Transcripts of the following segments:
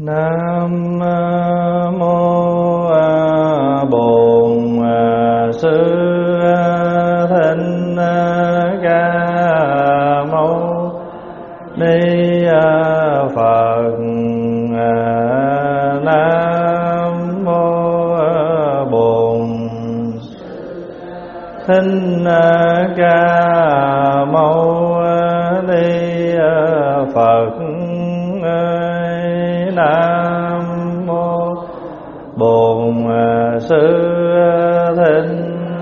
Nam mô Bổn Sư Thích Ca Mâu Ni Phật. Nam mô Bổn Thích Ca Mâu Ni Phật. Nam mô Bổn Sư Thích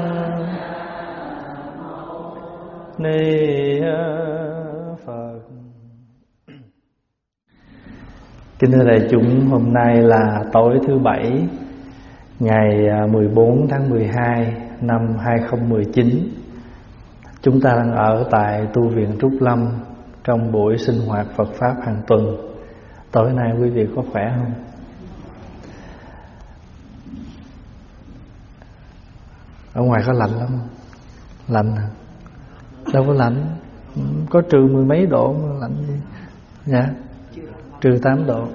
Ni Phật. Kính thưa đại chúng, hôm nay là tối thứ Bảy, ngày 14 tháng 12 năm 2019. Chúng ta đang ở tại tu viện Trúc Lâm trong buổi sinh hoạt Phật Pháp hàng tuần. Tối nay quý vị có khỏe không? Ở ngoài có lạnh lắm không? Lạnh hả? Đâu có lạnh, có trừ mười mấy độ mà lạnh gì? Dạ, trừ 8 độ.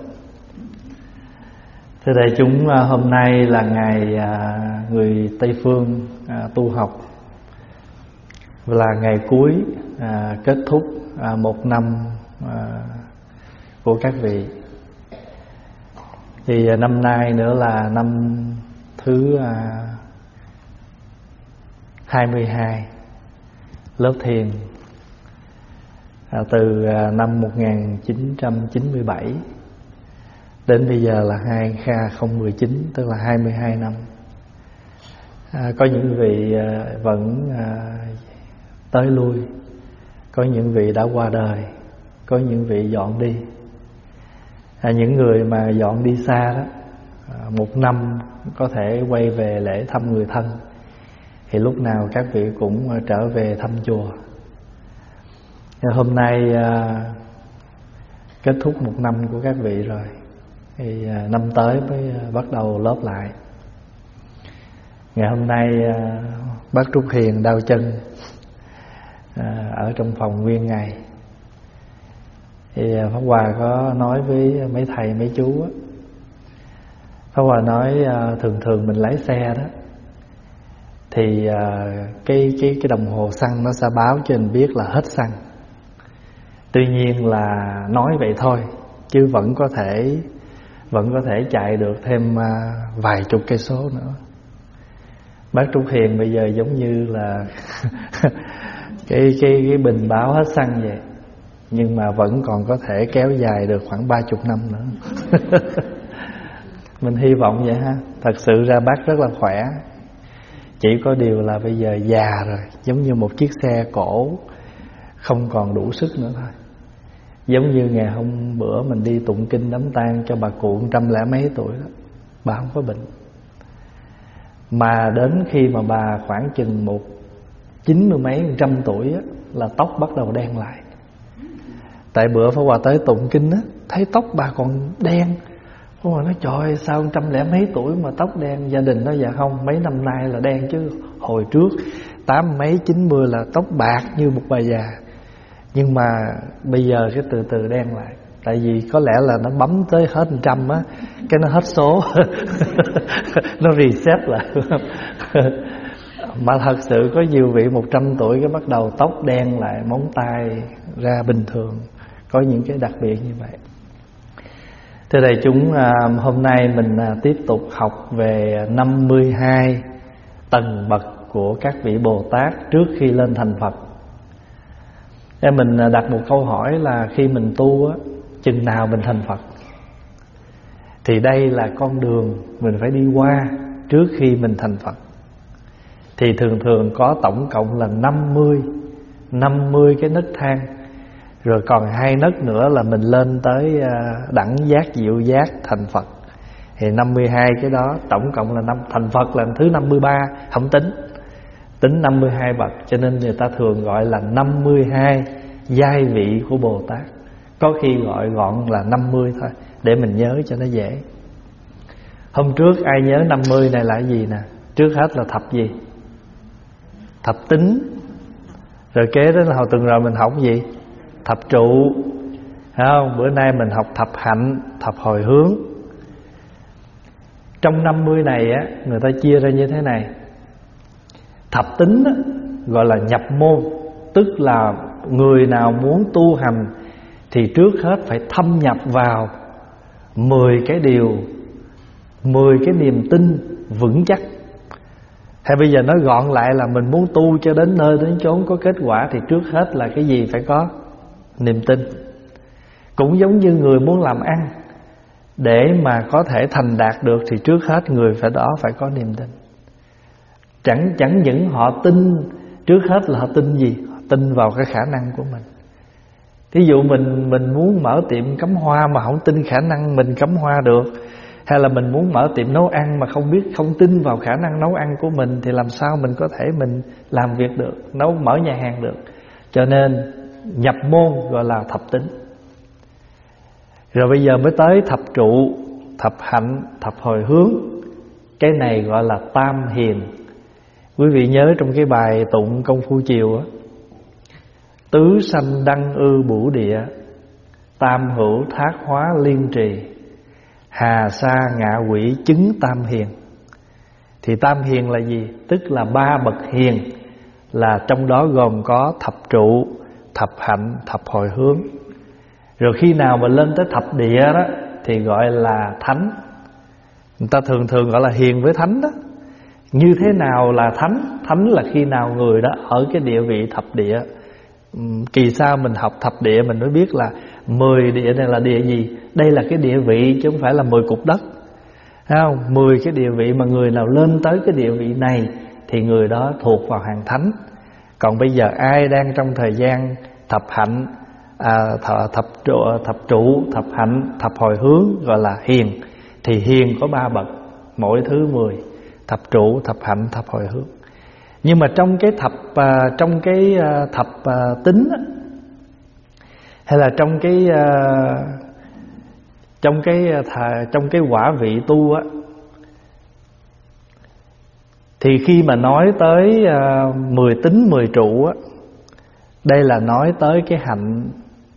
Thưa đại chúng, hôm nay là ngày người Tây Phương tu học, là ngày cuối kết thúc một năm của các vị. Thì năm nay nữa là năm thứ 22 lớp thiền, từ năm 1997 đến bây giờ là 2019, tức là 22 năm. Có những vị vẫn tới lui, có những vị đã qua đời, có những vị dọn đi. Những người mà dọn đi xa đó, một năm có thể quay về lễ thăm người thân, thì lúc nào các vị cũng trở về thăm chùa. Hôm nay kết thúc một năm của các vị rồi, thì năm tới mới bắt đầu lớp lại. Ngày hôm nay bác Trúc Hiền đau chân ở trong phòng nguyên ngày. Thì Pháp Hòa có nói với mấy thầy mấy chú á, Pháp Hòa nói thường thường mình lái xe đó, thì cái đồng hồ xăng nó sẽ báo cho mình biết là hết xăng. Tuy nhiên là nói vậy thôi, chứ vẫn có thể chạy được thêm vài chục cây số nữa. Bác Trúc Hiền bây giờ giống như là cái bình báo hết xăng vậy, nhưng mà vẫn còn có thể kéo dài được khoảng 30 năm nữa. Mình hy vọng vậy ha. Thật sự ra bác rất là khỏe, chỉ có điều là bây giờ già rồi, giống như một chiếc xe cổ không còn đủ sức nữa thôi. Giống như ngày hôm bữa mình đi tụng kinh đám tang cho bà cụ 100 lẻ mấy tuổi đó, bà không có bệnh. Mà đến khi mà bà khoảng chừng 90 mấy 100 tuổi á, là tóc bắt đầu đen lại. Tại bữa Pháp Hòa tới tụng kinh á, thấy tóc bà còn đen. Pháp Hòa nói trời ơi, sao 100 lẻ mấy tuổi mà tóc đen? Gia đình nói dạ không, mấy năm nay là đen, chứ hồi trước 80 mấy 90 là tóc bạc như một bà già. Nhưng mà bây giờ cái từ từ đen lại. Tại vì có lẽ là nó bấm tới hết 100 á, cái nó hết số. Nó reset lại. Mà thật sự có nhiều vị 100 tuổi cái bắt đầu tóc đen lại, móng tay ra bình thường. Có những cái đặc biệt như vậy. Thưa đại chúng, hôm nay mình tiếp tục học về 52 tầng bậc của các vị Bồ Tát trước khi lên thành Phật. Nên mình đặt một câu hỏi là khi mình tu á, chừng nào mình thành Phật? Thì đây là con đường mình phải đi qua trước khi mình thành Phật. Thì thường thường có tổng cộng là 50 cái nấc thang. Rồi còn 2 nấc nữa là mình lên tới đẳng giác diệu giác thành Phật. Thì 52 cái đó tổng cộng là thành Phật là thứ 53, không tính 52 bậc. Cho nên người ta thường gọi là 52 giai vị của Bồ Tát. Có khi gọi gọn là 50 thôi, để mình nhớ cho nó dễ. Hôm trước ai nhớ 50 này là cái gì nè? Trước hết là thập gì? Thập tính. Rồi kế đến là hồi tuần rồi mình học gì? Thập trụ. không? Bữa nay mình học thập hạnh, thập hồi hướng. Trong 50 này á, người ta chia ra như thế này. Thập tính á, gọi là nhập môn, tức là người nào muốn tu hành thì trước hết phải thâm nhập vào 10 cái điều, 10 cái niềm tin vững chắc. Hay bây giờ nói gọn lại là mình muốn tu cho đến nơi đến chốn có kết quả thì trước hết là cái gì? Phải có niềm tin. Cũng giống như người muốn làm ăn, để mà có thể thành đạt được thì trước hết người phải có niềm tin. Chẳng những họ tin, trước hết là họ tin gì? Họ tin vào cái khả năng của mình. Thí dụ mình muốn mở tiệm cắm hoa mà không tin khả năng mình cắm hoa được, hay là mình muốn mở tiệm nấu ăn mà không tin vào khả năng nấu ăn của mình, thì làm sao mình có thể mình làm việc được, mở nhà hàng được. Cho nên nhập môn gọi là thập tính. Rồi bây giờ mới tới thập trụ, thập hạnh, thập hồi hướng. Cái này gọi là tam hiền. Quý vị nhớ trong cái bài tụng Công Phu Chiều á, tứ sanh đăng ư bửu địa, tam hữu thác hóa liên trì, hà sa ngạ quỷ chứng tam hiền. Thì tam hiền là gì? Tức là 3 bậc hiền, là trong đó gồm có thập trụ, thập hạnh, thập hồi hướng. Rồi khi nào mà lên tới thập địa đó thì gọi là thánh. Người ta thường gọi là hiền với thánh đó. Như thế nào là thánh? Thánh là khi nào người đó ở cái địa vị thập địa. Kỳ sau mình học thập địa mình mới biết là 10 địa này là địa gì. Đây là cái địa vị chứ không phải là 10 cục đất, thấy không? 10 cái địa vị mà người nào lên tới cái địa vị này thì người đó thuộc vào hàng thánh. Còn bây giờ ai đang trong thời gian thập hạnh, thập trụ, thập hạnh, thập hồi hướng gọi là hiền. Thì hiền có 3 bậc, mỗi thứ 10. Thập trụ, thập hạnh, thập hồi hướng. Nhưng mà trong cái thập tính á, hay là trong cái quả vị tu á, thì khi mà nói tới 10 tính 10 trụ á, đây là nói tới cái hạnh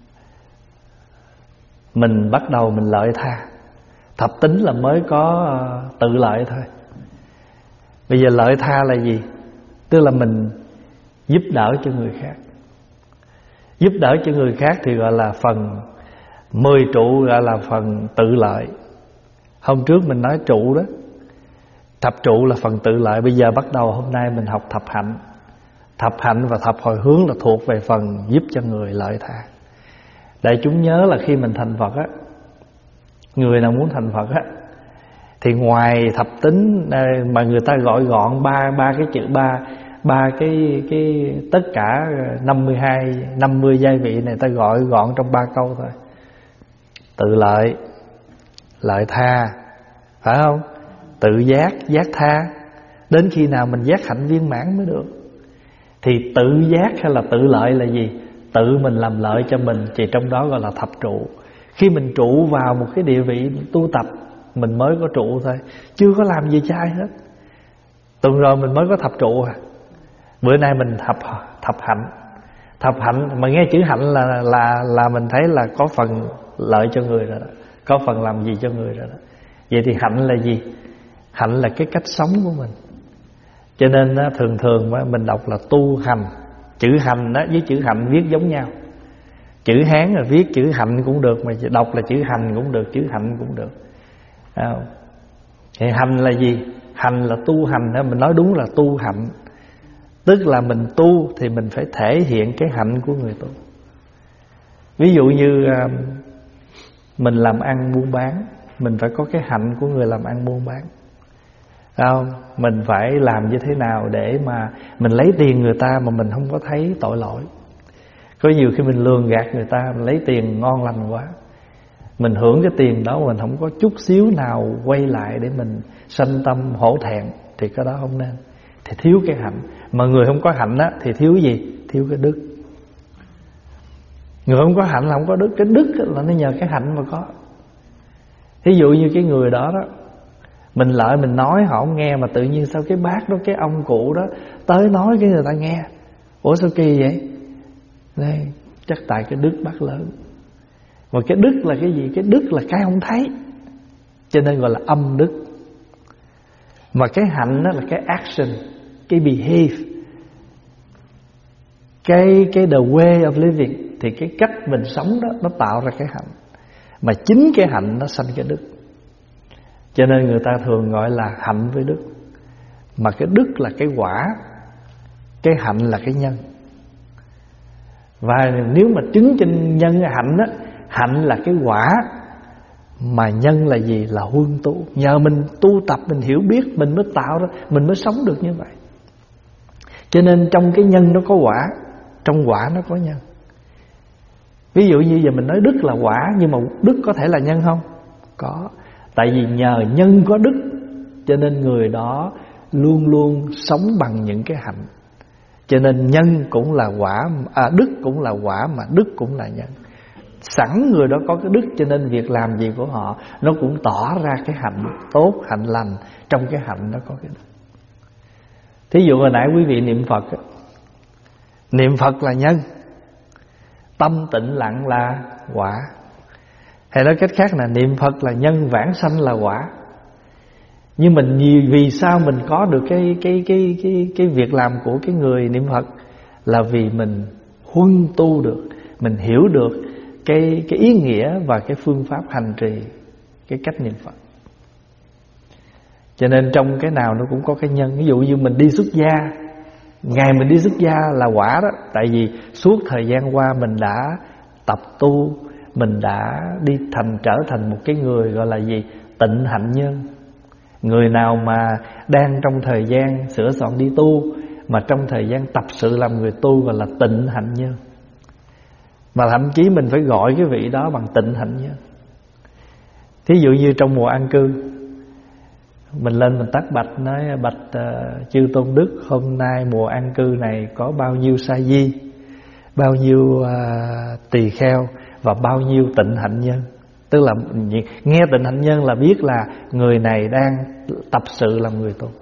mình bắt đầu mình lợi tha. Thập tính là mới có tự lợi thôi. Bây giờ lợi tha là gì? Tức là mình giúp đỡ cho người khác. Giúp đỡ cho người khác thì gọi là phần 10 trụ, gọi là phần tự lợi. Hôm trước mình nói trụ đó, thập trụ là phần tự lợi. Bây giờ bắt đầu hôm nay mình học thập hạnh. Thập hạnh và thập hồi hướng là thuộc về phần giúp cho người lợi tha. Đại chúng nhớ là khi mình thành Phật á, người nào muốn thành Phật á, thì ngoài thập tính mà người ta gọi gọn ba cái chữ ba cái tất cả 50 giai vị này ta gọi gọn trong 3 câu thôi. Tự lợi, lợi tha, phải không? Tự giác, giác tha. Đến khi nào mình giác hạnh viên mãn mới được. Thì tự giác hay là tự lợi là gì? Tự mình làm lợi cho mình, thì trong đó gọi là thập trụ. Khi mình trụ vào một cái địa vị tu tập, mình mới có trụ thôi, chưa có làm gì cho ai hết. Tuần rồi mình mới có thập trụ à. Bữa nay mình thập hạnh. Thập hạnh mà nghe chữ hạnh là mình thấy là có phần lợi cho người rồi đó, có phần làm gì cho người rồi đó. Vậy thì hạnh là gì? Hạnh là cái cách sống của mình. Cho nên thường mình đọc là tu hành. Chữ hành đó với chữ hạnh viết giống nhau. Chữ Hán là viết chữ hạnh cũng được, mà đọc là chữ hành cũng được, chữ hạnh cũng được. Thì hành là gì? Hành là tu hành đó. Mình nói đúng là tu hạnh. Tức là mình tu thì mình phải thể hiện cái hạnh của người tu. Ví dụ như mình làm ăn buôn bán, mình phải có cái hạnh của người làm ăn buôn bán. Mình phải làm như thế nào để mà mình lấy tiền người ta mà mình không có thấy tội lỗi. Có nhiều khi mình lường gạt người ta, mình lấy tiền ngon lành quá, mình hưởng cái tiền đó mình không có chút xíu nào quay lại để mình sanh tâm hổ thẹn, thì cái đó không nên. Thì thiếu cái hạnh. Mà người không có hạnh á thì thiếu gì? Thiếu cái đức. Người không có hạnh là không có đức. Cái đức là nó nhờ cái hạnh mà có. Ví dụ như cái người đó đó, mình lợi mình nói họ không nghe, mà tự nhiên sao cái bác đó, cái ông cụ đó tới nói cái người ta nghe. Ủa sao kỳ vậy? Đây, chắc tại cái đức bác lớn. Và cái đức là cái gì? Cái đức là cái không thấy, cho nên gọi là âm đức. Mà cái hạnh đó là cái action, cái behave, cái the way of living. Thì cái cách mình sống đó nó tạo ra cái hạnh. Mà chính cái hạnh nó sanh cái đức. Cho nên người ta thường gọi là hạnh với đức. Mà cái đức là cái quả, cái hạnh là cái nhân. Và nếu mà chứng trên nhân hạnh đó, hạnh là cái quả, mà nhân là gì? Là huân tu. Nhờ mình tu tập, mình hiểu biết, mình mới tạo ra, mình mới sống được như vậy. Cho nên trong cái nhân nó có quả, trong quả nó có nhân. Ví dụ như giờ mình nói đức là quả, nhưng mà đức có thể là nhân không? Có. Tại vì nhờ nhân có đức, cho nên người đó luôn luôn sống bằng những cái hạnh. Cho nên nhân cũng là quả, đức cũng là quả, mà đức cũng là nhân. Sẵn người đó có cái đức, cho nên việc làm gì của họ nó cũng tỏ ra cái hạnh tốt, hạnh lành. Trong cái hạnh nó có cái đức. Thí dụ hồi nãy quý vị niệm Phật, niệm Phật là nhân, tâm tịnh lặng là quả. Hay nói cách khác là niệm Phật là nhân, vãng sanh là quả. Nhưng mình vì sao mình có được cái việc làm của cái người niệm Phật? Là vì mình huân tu được, mình hiểu được cái ý nghĩa và cái phương pháp hành trì cái cách niệm Phật. Cho nên trong cái nào nó cũng có cái nhân. Ví dụ như mình đi xuất gia, ngày mình đi xuất gia là quả đó. Tại vì suốt thời gian qua mình đã tập tu, mình đã đi trở thành một cái người gọi là gì? Tịnh hạnh nhân. Người nào mà đang trong thời gian sửa soạn đi tu, mà trong thời gian tập sự làm người tu, gọi là tịnh hạnh nhân. Mà thậm chí mình phải gọi cái vị đó bằng tịnh hạnh nhân. Thí dụ như trong mùa an cư, mình lên mình tác bạch, nói bạch chư tôn đức, hôm nay mùa an cư này có bao nhiêu sa di, bao nhiêu tỳ kheo và bao nhiêu tịnh hạnh nhân. Tức là nghe tịnh hạnh nhân là biết là người này đang tập sự làm người tu.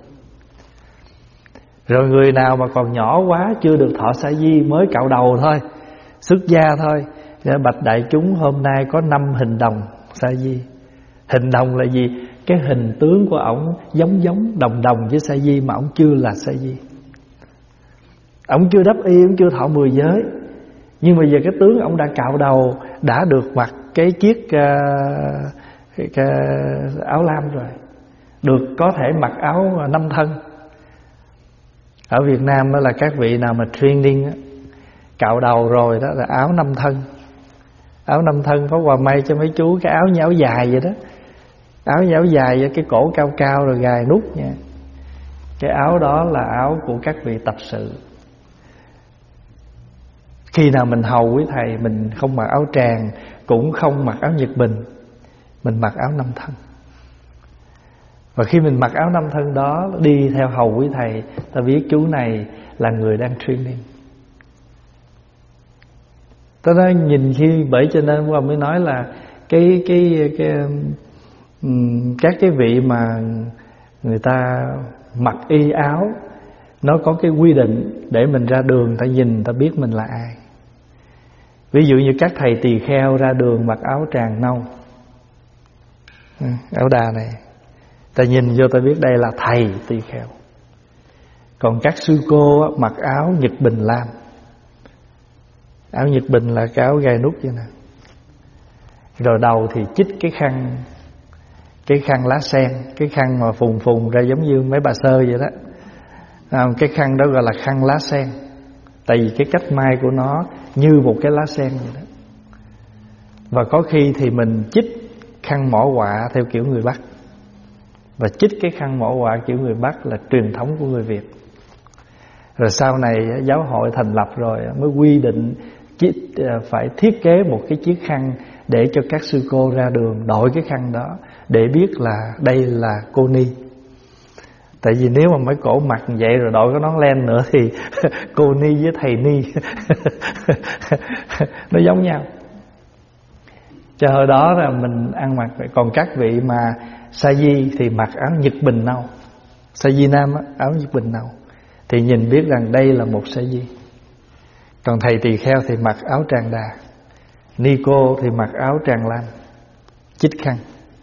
Rồi người nào mà còn nhỏ quá, chưa được thọ sa di, mới cạo đầu thôi, xuất gia thôi, bạch đại chúng hôm nay có 5 hình đồng sa di. Hình đồng là gì? Cái hình tướng của ổng giống đồng với sa di, mà ổng chưa là sa di. Ổng chưa đắp y, ổng chưa thọ 10 giới, nhưng mà giờ cái tướng ổng đã cạo đầu, đã được mặc cái chiếc cái áo lam rồi, được có thể mặc áo 5 thân. Ở Việt Nam đó là các vị nào mà training á, cạo đầu rồi đó là áo 5 thân. Áo 5 thân có quà may cho mấy chú, cái áo như áo dài vậy đó. Áo như áo dài với cái cổ cao cao rồi gài nút nha. Cái áo đó là áo của các vị tập sự. Khi nào mình hầu quý thầy, mình không mặc áo tràng, cũng không mặc áo nhật bình, mình mặc áo 5 thân. Và khi mình mặc áo 5 thân đó, đi theo hầu quý thầy, ta biết chú này là người đang training. Tôi nói nhìn khi, bởi cho nên qua mới nói là các cái vị mà người ta mặc y áo, nó có cái quy định để mình ra đường ta nhìn ta biết mình là ai. Ví dụ như các thầy tỳ kheo ra đường mặc áo tràng nâu, áo đà này, ta nhìn vô ta biết đây là thầy tỳ kheo. Còn các sư cô mặc áo nhật bình lam. Áo nhật bình là cái áo gai nút vậy nè. Rồi đầu thì chích cái khăn lá sen, cái khăn mà phùng ra giống như mấy bà sơ vậy đó. Cái khăn đó gọi là khăn lá sen, tại vì cái cách may của nó như một cái lá sen vậy đó. Và có khi thì mình chích khăn mỏ quạ theo kiểu người Bắc, và chích cái khăn mỏ quạ kiểu người Bắc là truyền thống của người Việt. Rồi sau này giáo hội thành lập rồi mới quy định phải thiết kế một cái chiếc khăn để cho các sư cô ra đường đội cái khăn đó, để biết là đây là cô ni. Tại vì nếu mà mấy cổ mặc vậy rồi đội cái nón len nữa thì cô ni với thầy ni nó giống nhau. Cho hồi đó là mình ăn mặc vậy. Còn các vị mà sa di thì mặc áo nhật bình nâu. Sa di nam á, áo nhật bình nâu, thì nhìn biết rằng đây là một sa di. Còn thầy tỳ kheo thì mặc áo tràng đà, Ni cô thì mặc áo tràng lam, chích khăn.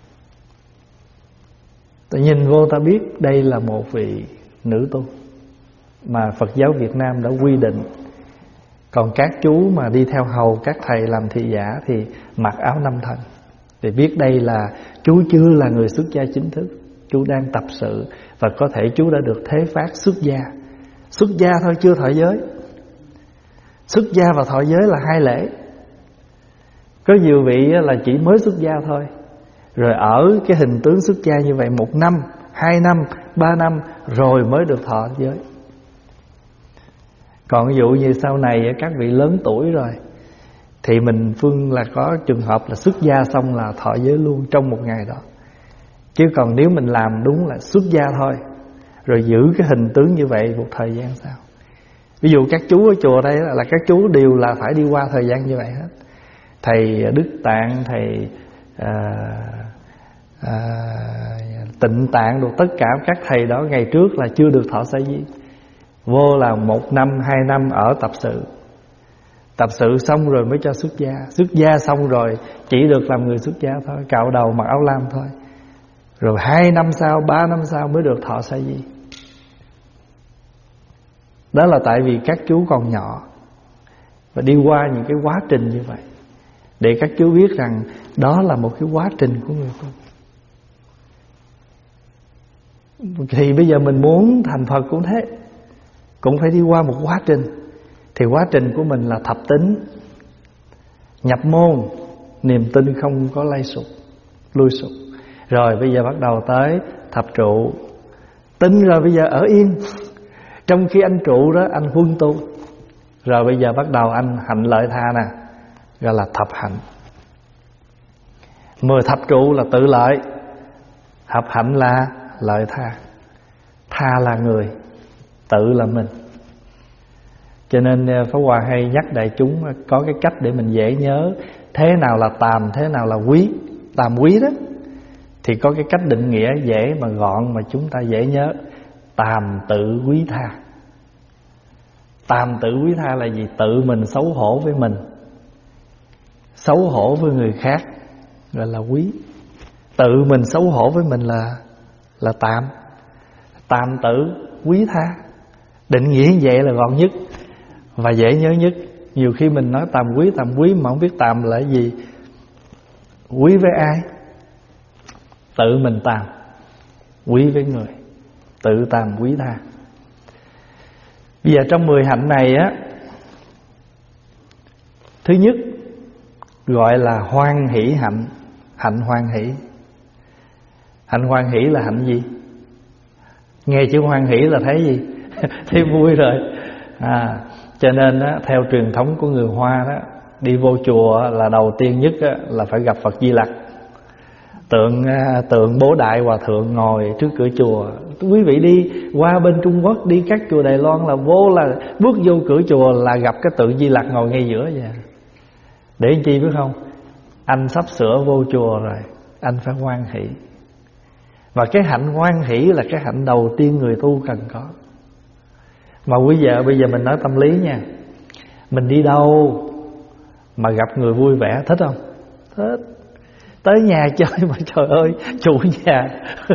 Ta nhìn vô ta biết đây là một vị nữ tu mà Phật giáo Việt Nam đã quy định. Còn các chú mà đi theo hầu các thầy làm thị giả thì mặc áo năm thân, thì biết đây là chú chưa là người xuất gia chính thức, chú đang tập sự, và có thể chú đã được thế phát xuất gia. Xuất gia thôi, chưa thọ giới. Xuất gia và thọ giới là hai lễ. Có nhiều vị là chỉ mới xuất gia thôi, rồi ở cái hình tướng xuất gia như vậy 1 năm, 2 năm, 3 năm rồi mới được thọ giới. Còn ví dụ như sau này các vị lớn tuổi rồi thì mình Phương là có trường hợp là xuất gia xong là thọ giới luôn trong một ngày đó. Chứ còn nếu mình làm đúng là xuất gia thôi, rồi giữ cái hình tướng như vậy một thời gian sau. Ví dụ các chú ở chùa đây là các chú đều là phải đi qua thời gian như vậy hết. Thầy Đức Tạng, thầy Tịnh Tạng, tất cả các thầy đó ngày trước là chưa được thọ sa di. Vô là 1 năm, 2 năm ở tập sự. Tập sự xong rồi mới cho xuất gia. Xuất gia xong rồi chỉ được làm người xuất gia thôi, cạo đầu mặc áo lam thôi. Rồi 2 năm sau, 3 năm sau mới được thọ sa di. Đó là tại vì các chú còn nhỏ và đi qua những cái quá trình như vậy, để các chú biết rằng đó là một cái quá trình của người tu. Thì bây giờ mình muốn thành Phật cũng thế, cũng phải đi qua một quá trình. Thì quá trình của mình là thập tín, nhập môn, niềm tin không có lui sụp. Rồi bây giờ bắt đầu tới thập trụ. Tin rồi bây giờ ở yên. Trong khi anh trụ đó anh huân tu. Rồi bây giờ bắt đầu anh hạnh lợi tha nè, gọi là thập hạnh. 10 thập trụ là tự lợi, thập hạnh là lợi tha. Tha là người, tự là mình. Cho nên Pháp Hòa hay nhắc đại chúng có cái cách để mình dễ nhớ thế nào là tàm, thế nào là quý. Tàm quý đó thì có cái cách định nghĩa dễ mà gọn mà chúng ta dễ nhớ. Tàm tự quý tha. Tàm tự quý tha là gì? Tự mình xấu hổ với mình, xấu hổ với người khác gọi là quý. Tự mình xấu hổ với mình là tàm. Tàm tự quý tha. Định nghĩa vậy là gọn nhất và dễ nhớ nhất. Nhiều khi mình nói tàm quý mà không biết tàm là cái gì. Quý với ai? Tự mình tàm. Quý với người, tự tàm quý tha. Bây giờ trong 10 hạnh này á, thứ nhất gọi là hoan hỷ hạnh. Hạnh hoan hỷ. Hạnh hoan hỷ là hạnh gì? Nghe chữ hoan hỷ là thấy gì? Thấy vui rồi. Cho nên á, theo truyền thống của người Hoa đó, đi vô chùa là đầu tiên nhất á, là phải gặp Phật Di Lặc. Tượng Bố Đại Hòa Thượng ngồi trước cửa chùa. Quý vị đi qua bên Trung Quốc, đi các chùa Đài Loan là bước vô cửa chùa là gặp cái tượng Di Lặc ngồi ngay giữa vậy. Để làm chi biết không? Anh sắp sửa vô chùa rồi, anh phải hoan hỷ. Và cái hạnh hoan hỷ là cái hạnh đầu tiên người tu cần có. Mà bây giờ mình nói tâm lý nha. Mình đi đâu mà gặp người vui vẻ thích không? Thích. Tới nhà chơi mà trời ơi, chủ nhà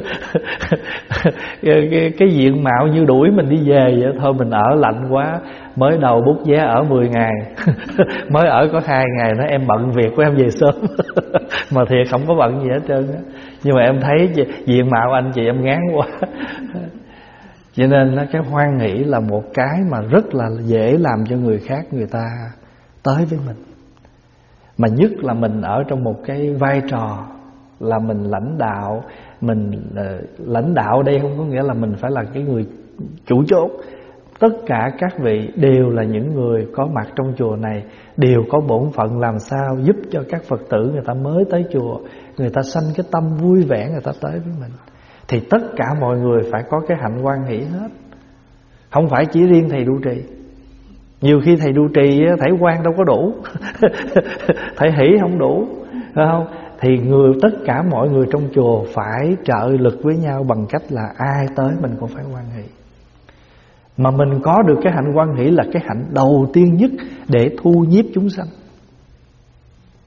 cái diện mạo như đuổi mình đi về vậy. Thôi mình ở lạnh quá, mới đầu bút vé ở 10 ngày mới ở có 2 ngày nói em bận việc của em về sớm mà thiệt không có bận gì hết trơn á. Nhưng mà em thấy diện mạo anh chị em ngán quá. Cho nên cái hoan hỷ là một cái mà rất là dễ làm cho người khác người ta tới với mình. Mà nhất là mình ở trong một cái vai trò là mình lãnh đạo. Mình lãnh đạo đây không có nghĩa là mình phải là cái người chủ chốt. Tất cả các vị đều là những người có mặt trong chùa này, đều có bổn phận làm sao giúp cho các Phật tử người ta mới tới chùa, người ta sanh cái tâm vui vẻ, người ta tới với mình. Thì tất cả mọi người phải có cái hạnh hoan hỷ hết. Không phải chỉ riêng thầy trụ trì. Nhiều khi thầy trụ trì thầy quan đâu có đủ thầy hỷ không đủ, phải không? Thì tất cả mọi người trong chùa phải trợ lực với nhau bằng cách là ai tới mình cũng phải hoan hỷ. Mà mình có được cái hạnh hoan hỷ là cái hạnh đầu tiên nhất để thu nhiếp chúng sanh.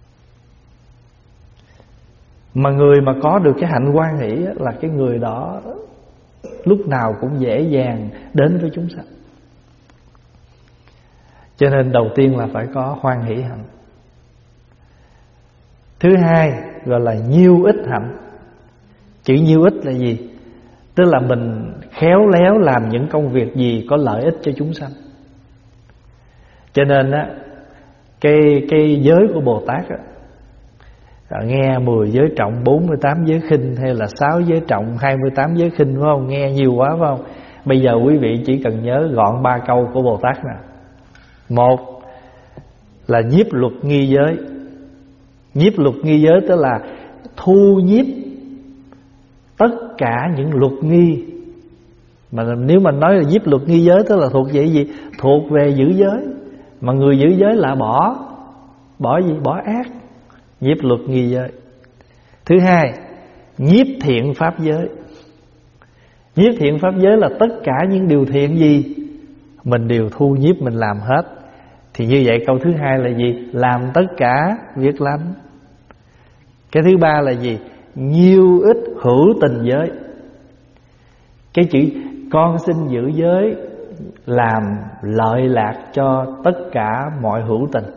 Mà người mà có được cái hạnh hoan hỷ là cái người đó lúc nào cũng dễ dàng đến với chúng sanh. Cho nên đầu tiên là phải có hoan hỷ hạnh. Thứ hai gọi là nhiêu ích hạnh. Chữ nhiêu ích là gì? Tức là mình khéo léo làm những công việc gì có lợi ích cho chúng sanh. Cho nên á, cái giới của Bồ Tát á, nghe 10 giới trọng, 48 giới khinh, hay là 6 giới trọng, 28 giới khinh, phải không? Nghe nhiều quá phải không? Bây giờ quý vị chỉ cần nhớ gọn 3 câu của Bồ Tát nè. Một là nhiếp luật nghi giới. Nhiếp luật nghi giới tức là thu nhiếp tất cả những luật nghi. Mà nếu mà nói là nhiếp luật nghi giới tức là thuộc về gì? Thuộc về giữ giới. Mà người giữ giới là bỏ gì? Bỏ ác. Nhiếp luật nghi giới. Thứ hai, nhiếp thiện pháp giới. Nhiếp thiện pháp giới là tất cả những điều thiện gì mình đều thu nhiếp, mình làm hết. Thì như vậy câu thứ hai là gì? Làm tất cả việc lành. Cái thứ ba là gì? Nhiêu ích hữu tình giới. Cái chữ con xin giữ giới làm lợi lạc cho tất cả mọi hữu tình.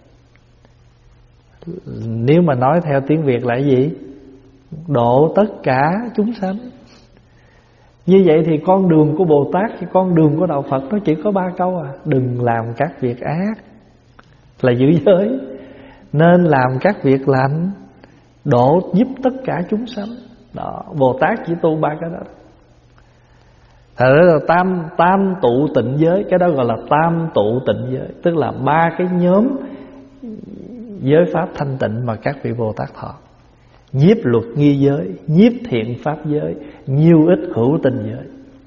Nếu mà nói theo tiếng Việt là gì? Độ tất cả chúng sanh. Như vậy thì con đường của Bồ Tát, con đường của Đạo Phật nó chỉ có 3 câu à. Đừng làm các việc ác là giữ giới, nên làm các việc lành, độ giúp tất cả chúng sanh. Đó, Bồ Tát chỉ tu 3 cái đó. Thật ra là tam tụ tịnh giới. Cái đó gọi là tam tụ tịnh giới. Tức là 3 cái nhóm giới pháp thanh tịnh mà các vị Bồ Tát thọ. Nhiếp luật nghi giới, nhiếp thiện pháp giới, nhiêu ích hữu tình giới.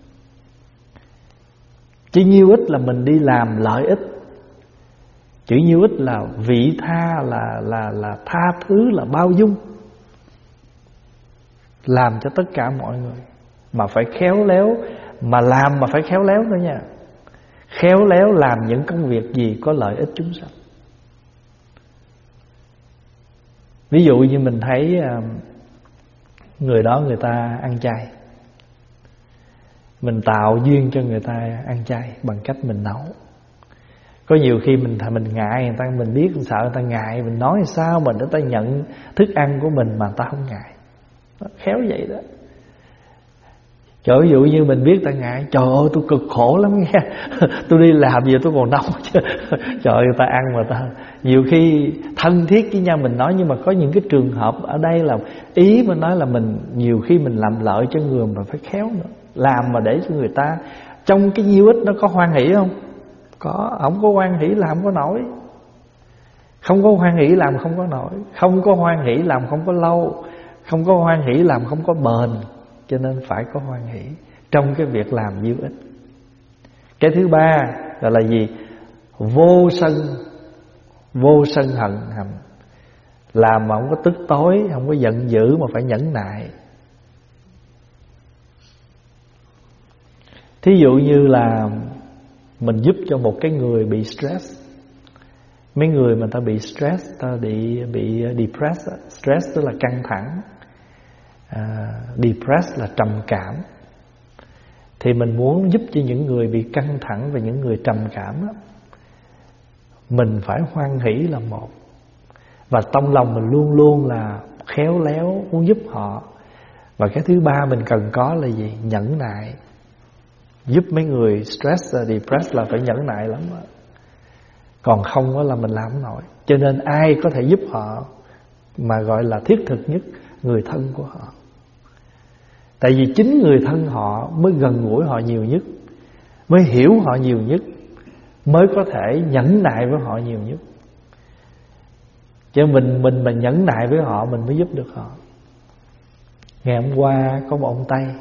Chứ nhiêu ích là mình đi làm lợi ích. Chữ nhiêu ích là vị tha, là tha thứ, là bao dung, làm cho tất cả mọi người. Mà phải khéo léo. Mà làm mà phải khéo léo nữa nha. Khéo léo làm những công việc gì có lợi ích chúng sanh. Ví dụ như mình thấy người đó người ta ăn chay, mình tạo duyên cho người ta ăn chay bằng cách mình nấu. Có nhiều khi mình ngại người ta, mình biết sợ người ta ngại, mình nói sao mà người ta nhận thức ăn của mình mà người ta không ngại. Khéo vậy đó. Trời, ví dụ như mình biết ta ngại, trời ơi tôi cực khổ lắm nghe, tôi đi làm gì tôi còn nấu chứ. Trời ơi, người ta ăn mà ta nhiều khi thân thiết với nhau mình nói. Nhưng mà có những cái trường hợp ở đây là ý mà nói là mình nhiều khi mình làm lợi cho người mà phải khéo nữa. Làm mà để cho người ta, trong cái nhiêu ích nó có hoan hỷ không? Có. Không có hoan hỷ làm không có nổi. Không có hoan hỷ làm không có nổi. Không có hoan hỷ làm không có lâu. Không có hoan hỷ làm không có bền. Cho nên phải có hoan hỷ trong cái việc làm nhiêu ích. Cái thứ ba gọi là gì? Vô sân hận hành. Làm mà không có tức tối, không có giận dữ, mà phải nhẫn nại. Thí dụ như là mình giúp cho một cái người bị stress. Mấy người mà ta bị stress, ta bị depressed. Stress tức là căng thẳng, depressed là trầm cảm. Thì mình muốn giúp cho những người bị căng thẳng và những người trầm cảm đó, mình phải hoan hỷ là một. Và trong lòng mình luôn luôn là khéo léo muốn giúp họ. Và cái thứ ba mình cần có là gì? Nhẫn nại. Giúp mấy người stress, depressed là phải nhẫn nại lắm đó. Còn không đó là mình làm không nổi. Cho nên ai có thể giúp họ mà gọi là thiết thực nhất? Người thân của họ. Tại vì chính người thân họ mới gần gũi họ nhiều nhất, mới hiểu họ nhiều nhất, mới có thể nhẫn nại với họ nhiều nhất. Chứ mình mà nhẫn nại với họ mình mới giúp được họ. Ngày hôm qua có một ông Tây,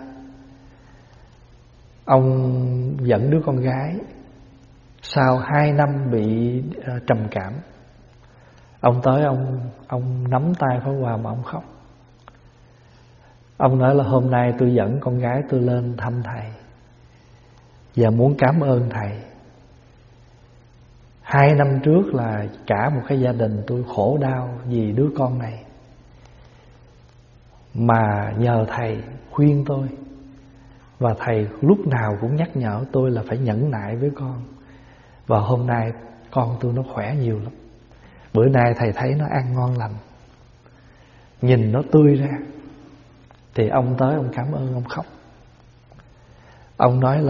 ông dẫn đứa con gái sau 2 năm bị trầm cảm. Ông tới ông nắm tay Pháp Hòa mà ông khóc. Ông nói là hôm nay tôi dẫn con gái tôi lên thăm thầy và muốn cảm ơn thầy. 2 năm trước là cả một cái gia đình tôi khổ đau vì đứa con này. mà nhờ thầy khuyên tôi. Và thầy lúc nào cũng nhắc nhở tôi là phải nhẫn nại với con. Và hôm nay con tôi nó khỏe nhiều lắm. Bữa nay thầy thấy nó ăn ngon lành, nhìn nó tươi ra. Thì ông tới ông cảm ơn, ông khóc. Ông nói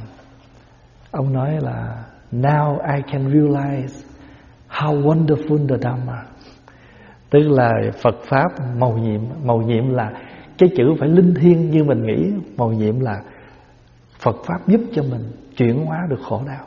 là now I can realize how wonderful the Dhamma. Tức là Phật Pháp mầu nhiệm. Mầu nhiệm là cái chữ phải linh thiêng như mình nghĩ. Mầu nhiệm là Phật Pháp giúp cho mình chuyển hóa được khổ đau.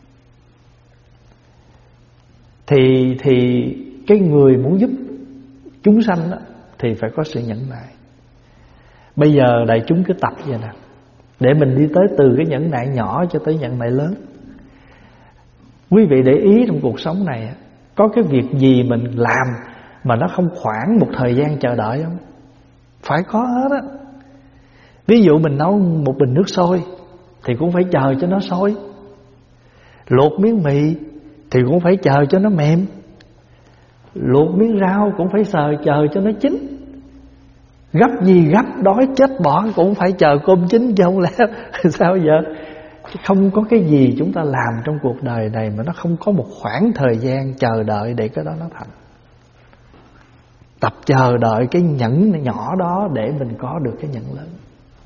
Thì cái người muốn giúp chúng sanh đó, thì phải có sự nhẫn nại. Bây giờ đại chúng cứ tập vậy nè, để mình đi tới từ cái nhẫn nại nhỏ cho tới nhẫn nại lớn. Quý vị để ý trong cuộc sống này, có cái việc gì mình làm mà nó không khoảng một thời gian chờ đợi không? Phải có hết á. Ví dụ mình nấu một bình nước sôi thì cũng phải chờ cho nó sôi. Luộc miếng mì thì cũng phải chờ cho nó mềm. Luộc miếng rau cũng phải chờ cho nó chín. Gấp gì gấp, đói chết bỏ cũng phải chờ cơm chín chứ không lẽ sao giờ? Không có cái gì chúng ta làm trong cuộc đời này mà nó không có một khoảng thời gian chờ đợi để cái đó nó thành. Tập chờ đợi cái nhẫn nhỏ đó để mình có được cái nhẫn lớn.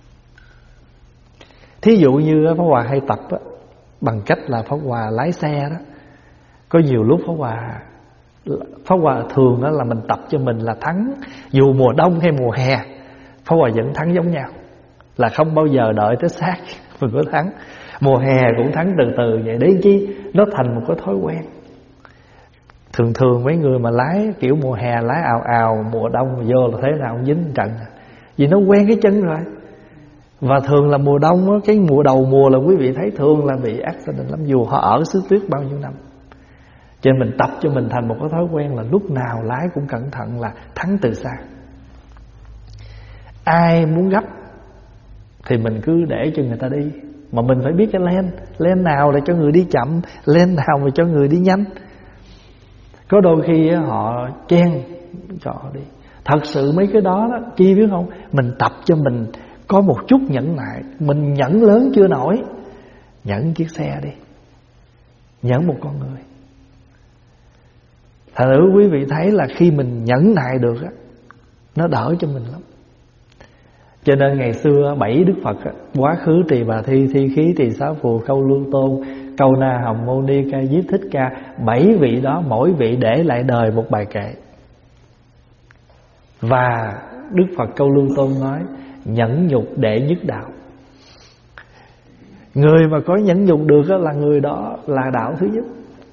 Thí dụ như Pháp Hòa hay tập á, bằng cách là Pháp Hòa lái xe đó. Có nhiều lúc Pháp Hòa thường đó là mình tập cho mình là thắng. Dù mùa đông hay mùa hè, Pháp Hòa vẫn thắng giống nhau. Là không bao giờ đợi tới sát mình có thắng. Mùa hè cũng thắng từ từ vậy. Để chi nó thành một cái thói quen. Thường mấy người mà lái kiểu mùa hè lái ào, mùa đông mà vô là thế nào cũng dính trận. Vì nó quen cái chân rồi. Và thường là mùa đông á, cái đầu mùa là quý vị thấy thường là bị accident lắm, dù họ ở xứ tuyết bao nhiêu năm. Cho nên mình tập cho mình thành một cái thói quen là lúc nào lái cũng cẩn thận, là thắng từ xa. Ai muốn gấp thì mình cứ để cho người ta đi. Mà mình phải biết cái lane nào là cho người đi chậm, lane nào mà cho người đi nhanh. Có đôi khi họ chen cho họ đi. Thật sự mấy cái đó chi biết không? Mình tập cho mình có một chút nhẫn nại. Mình nhẫn lớn chưa nổi, nhẫn chiếc xe đi, nhẫn một con người. Thật sự quý vị thấy là khi mình nhẫn nại được á, nó đỡ cho mình lắm. Cho nên ngày xưa 7 Đức Phật á, Quá Khứ Trì Bà Thi, Thi Khí Trì Xá Phù, Câu Lưu Tôn, Câu Na Hồng Mâu Ni, Ca Diếp Thích Ca, 7 vị đó mỗi vị để lại đời một bài kệ. Và Đức Phật Câu Lưu Tôn nói nhẫn nhục đệ nhất đạo. Người mà có nhẫn nhục được á, là người đó là đạo thứ nhất.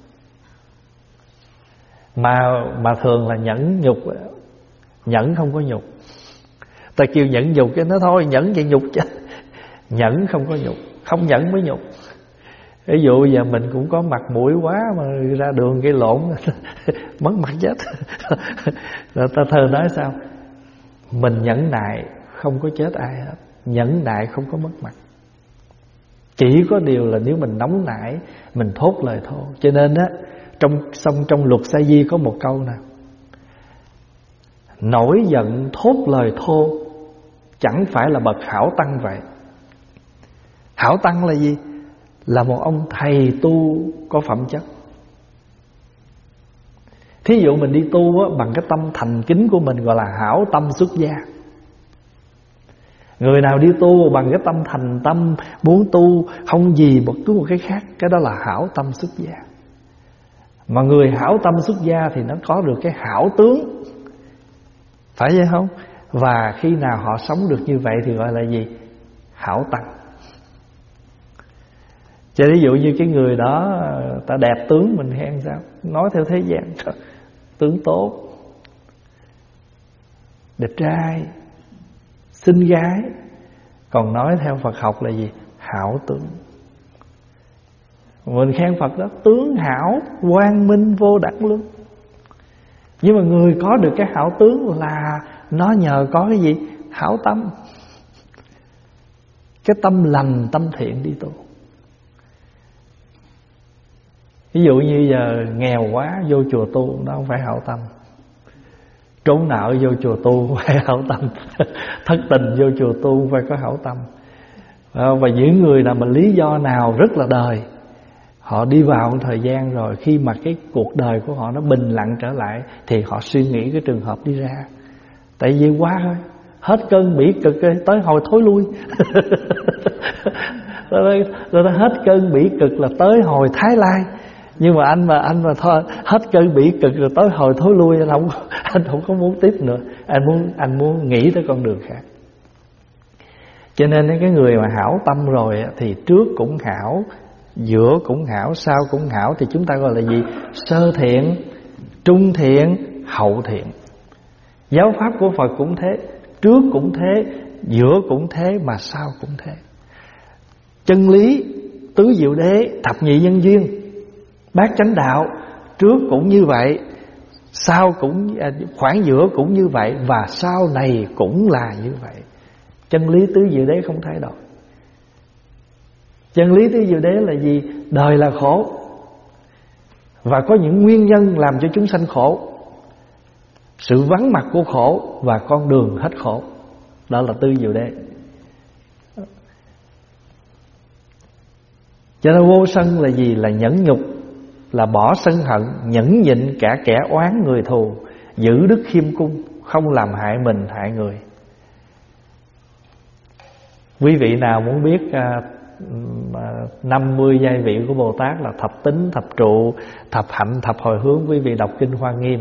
Mà thường là nhẫn nhục, nhẫn không có nhục. Ta kêu nhẫn nhục cái nó thôi, nhẫn vậy nhục chứ. Nhẫn không có nhục, không nhẫn mới nhục. Ví dụ giờ mình cũng có mặt mũi quá mà ra đường gây lộn mất mặt chết. Rồi ta thơ nói sao? Mình nhẫn nại không có chết ai hết, nhẫn nại không có mất mặt. Chỉ có điều là nếu mình nóng nảy, mình thốt lời thô. Cho nên á, trong luật Sa Di có một câu nè: nổi giận thốt lời thô chẳng phải là bậc hảo tăng vậy. Hảo tăng là gì? Là một ông thầy tu có phẩm chất. Thí dụ mình đi tu á, bằng cái tâm thành kính của mình gọi là hảo tâm xuất gia. Người nào đi tu bằng cái tâm thành tâm muốn tu, không gì bất cứ một cái khác, cái đó là hảo tâm xuất gia. Mà người hảo tâm xuất gia thì nó có được cái hảo tướng, phải vậy không? Và khi nào họ sống được như vậy thì gọi là gì? Hảo tăng. Cho ví dụ như cái người đó ta đẹp tướng mình khen sao? Nói theo thế gian, tướng tốt, đẹp trai, xinh gái. Còn nói theo Phật học là gì? Hảo tướng. Mình khen Phật đó, tướng hảo, quang minh vô đẳng luân. Nhưng mà người có được cái hảo tướng là nó nhờ có cái gì? Hảo tâm. Cái tâm lành, tâm thiện đi tu. Ví dụ như giờ nghèo quá vô chùa tu, nó không phải hảo tâm. Trốn nợ vô chùa tu phải hảo tâm. Thất tình vô chùa tu phải có hảo tâm. Và những người nào mà lý do nào rất là đời, họ đi vào một thời gian rồi, khi mà cái cuộc đời của họ nó bình lặng trở lại, thì họ suy nghĩ cái trường hợp đi ra. Tại vì quá thôi, hết cơn bỉ cực tới hồi thối lui. Rồi hết cơn bỉ cực là tới hồi thái lai. Nhưng mà anh mà thôi hết cơn bỉ cực rồi tới hồi thối lui, anh không có muốn tiếp nữa. Anh muốn nghĩ tới con đường khác. Cho nên cái người mà hảo tâm rồi thì trước cũng hảo, giữa cũng hảo, sau cũng hảo, thì chúng ta gọi là gì? Sơ thiện, trung thiện, hậu thiện. Giáo pháp của Phật cũng thế, trước cũng thế, giữa cũng thế, mà sau cũng thế. Chân lý, tứ diệu đế, thập nhị nhân duyên, bát chánh đạo, trước cũng như vậy, sau cũng khoảng giữa cũng như vậy, và sau này cũng là như vậy. Chân lý tứ diệu đế không thay đổi. Chân lý tứ diệu đế là gì? Đời là khổ, và có những nguyên nhân làm cho chúng sanh khổ, sự vắng mặt của khổ và con đường hết khổ. Đó là tứ diệu đế. Cho nên vô sân là gì? Là nhẫn nhục, là bỏ sân hận, nhẫn nhịn cả kẻ oán người thù, giữ đức khiêm cung, không làm hại mình hại người. Quý vị nào muốn biết 50 giai vị của Bồ Tát là thập tính, thập trụ, thập hạnh, thập hồi hướng, quý vị đọc Kinh Hoa Nghiêm.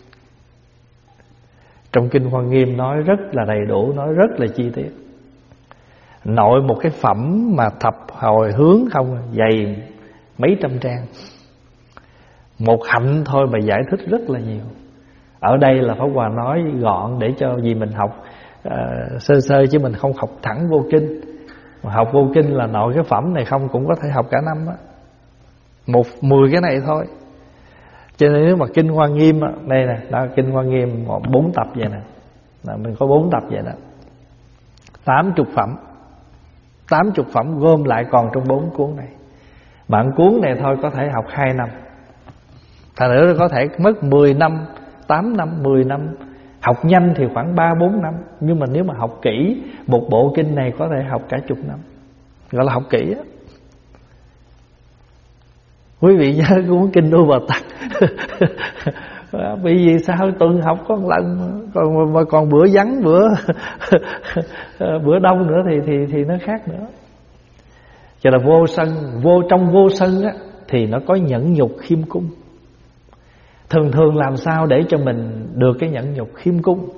Trong Kinh Hoa Nghiêm nói rất là đầy đủ, nói rất là chi tiết. Nội một cái phẩm mà thập hồi hướng không, dày mấy trăm trang. Một hạnh thôi mà giải thích rất là nhiều. Ở đây là Pháp Hòa nói gọn để cho vì mình học sơ sơ, chứ mình không học thẳng vô kinh. Mà học vô kinh là nội cái phẩm này không cũng có thể học cả năm á. 10 cái này thôi. Cho nên nếu mà Kinh Hoa Nghiêm á, đây nè, đó Kinh Hoa Nghiêm 4 tập vậy nè. Mình có 4 tập vậy đó. 80 phẩm. 80 phẩm gom lại còn trong 4 cuốn này. Bạn cuốn này thôi có thể học 2 năm. Thành nữa có thể mất 10 năm, 8 năm, 10 năm. Học nhanh thì khoảng 3-4 năm. Nhưng mà nếu mà học kỹ, một bộ kinh này có thể học cả chục năm. Gọi là học kỹ á. Quý vị nhớ cuốn Kinh Đô Bà Tắc. Bởi vì sao tuần học có một lần, còn bữa vắng, bữa đông nữa thì nó khác nữa. Cho là vô sân, trong vô sân á, thì nó có nhẫn nhục khiêm cung. Thường làm sao để cho mình được cái nhẫn nhục khiêm cung?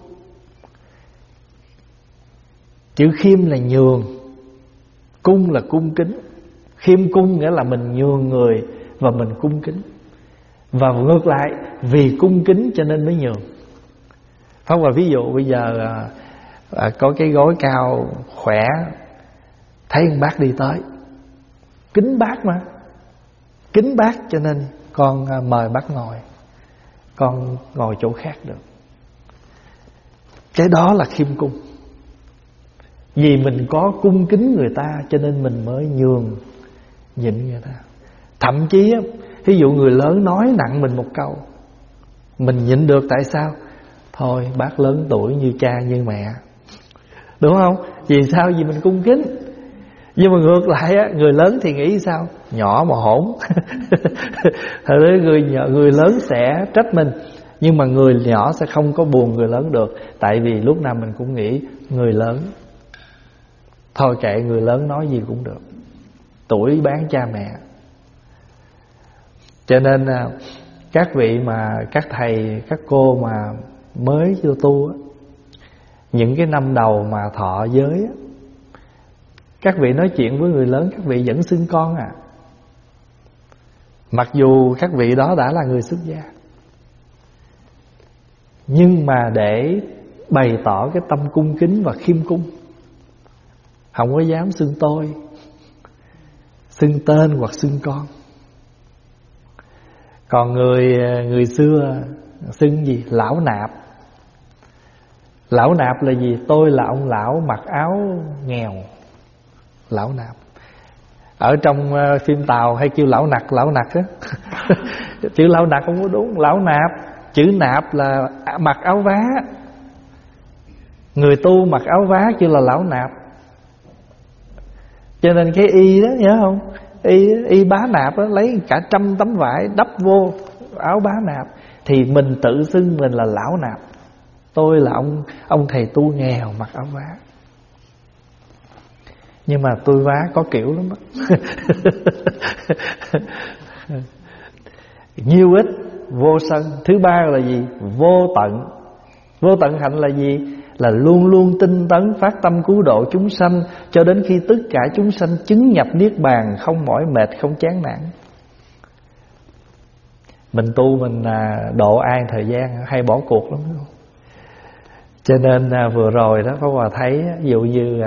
Chữ khiêm là nhường, cung là cung kính. Khiêm cung nghĩa là mình nhường người và mình cung kính. Và ngược lại, vì cung kính cho nên mới nhường. Pháp Hòa ví dụ bây giờ có cái gối cao khỏe, thấy con bác đi tới, kính bác mà, kính bác cho nên con mời bác ngồi, con ngồi chỗ khác được. Cái đó là khiêm cung. Vì mình có cung kính người ta cho nên mình mới nhường nhịn người ta. Thậm chí ví dụ người lớn nói nặng mình một câu, mình nhịn được tại sao? Thôi bác lớn tuổi như cha như mẹ, đúng không? Vì sao? Vì mình cung kính. Nhưng mà ngược lại á, người lớn thì nghĩ sao? Nhỏ mà hỗn. Thật ra người lớn sẽ trách mình, nhưng mà người nhỏ sẽ không có buồn người lớn được. Tại vì lúc nào mình cũng nghĩ người lớn, thôi kệ người lớn nói gì cũng được, tuổi bán cha mẹ. Cho nên các vị mà các thầy, các cô mà mới vô tu á, những cái năm đầu mà thọ giới á, các vị nói chuyện với người lớn các vị vẫn xưng con à. Mặc dù các vị đó đã là người xuất gia, nhưng mà để bày tỏ cái tâm cung kính và khiêm cung, không có dám xưng tôi, xưng tên hoặc xưng con. Còn người xưa xưng gì? Lão nạp. Lão nạp là gì? Tôi là ông lão mặc áo nghèo, lão nạp. Ở trong phim Tàu hay kêu lão nặc á. Chữ lão nặc không có đúng, lão nạp. chữ nạp là mặc áo vá. Người tu mặc áo vá kêu là lão nạp. Cho nên cái y đó, nhớ không? Y bá nạp đó, lấy cả 100 tấm vải đắp vô áo bá nạp. Thì mình tự xưng mình là lão nạp. Tôi là ông thầy tu nghèo mặc áo vá. Nhưng mà tôi vá có kiểu lắm đó. Nhiêu ít vô sân. Thứ ba là gì? Vô tận. Vô tận hạnh là gì? Là luôn luôn tinh tấn phát tâm cứu độ chúng sanh, cho đến khi tất cả chúng sanh chứng nhập niết bàn, không mỏi mệt, không chán nản. Mình tu mình độ ai thời gian hay bỏ cuộc lắm. Cho nên vừa rồi đó Pháp Hòa thấy, ví dụ như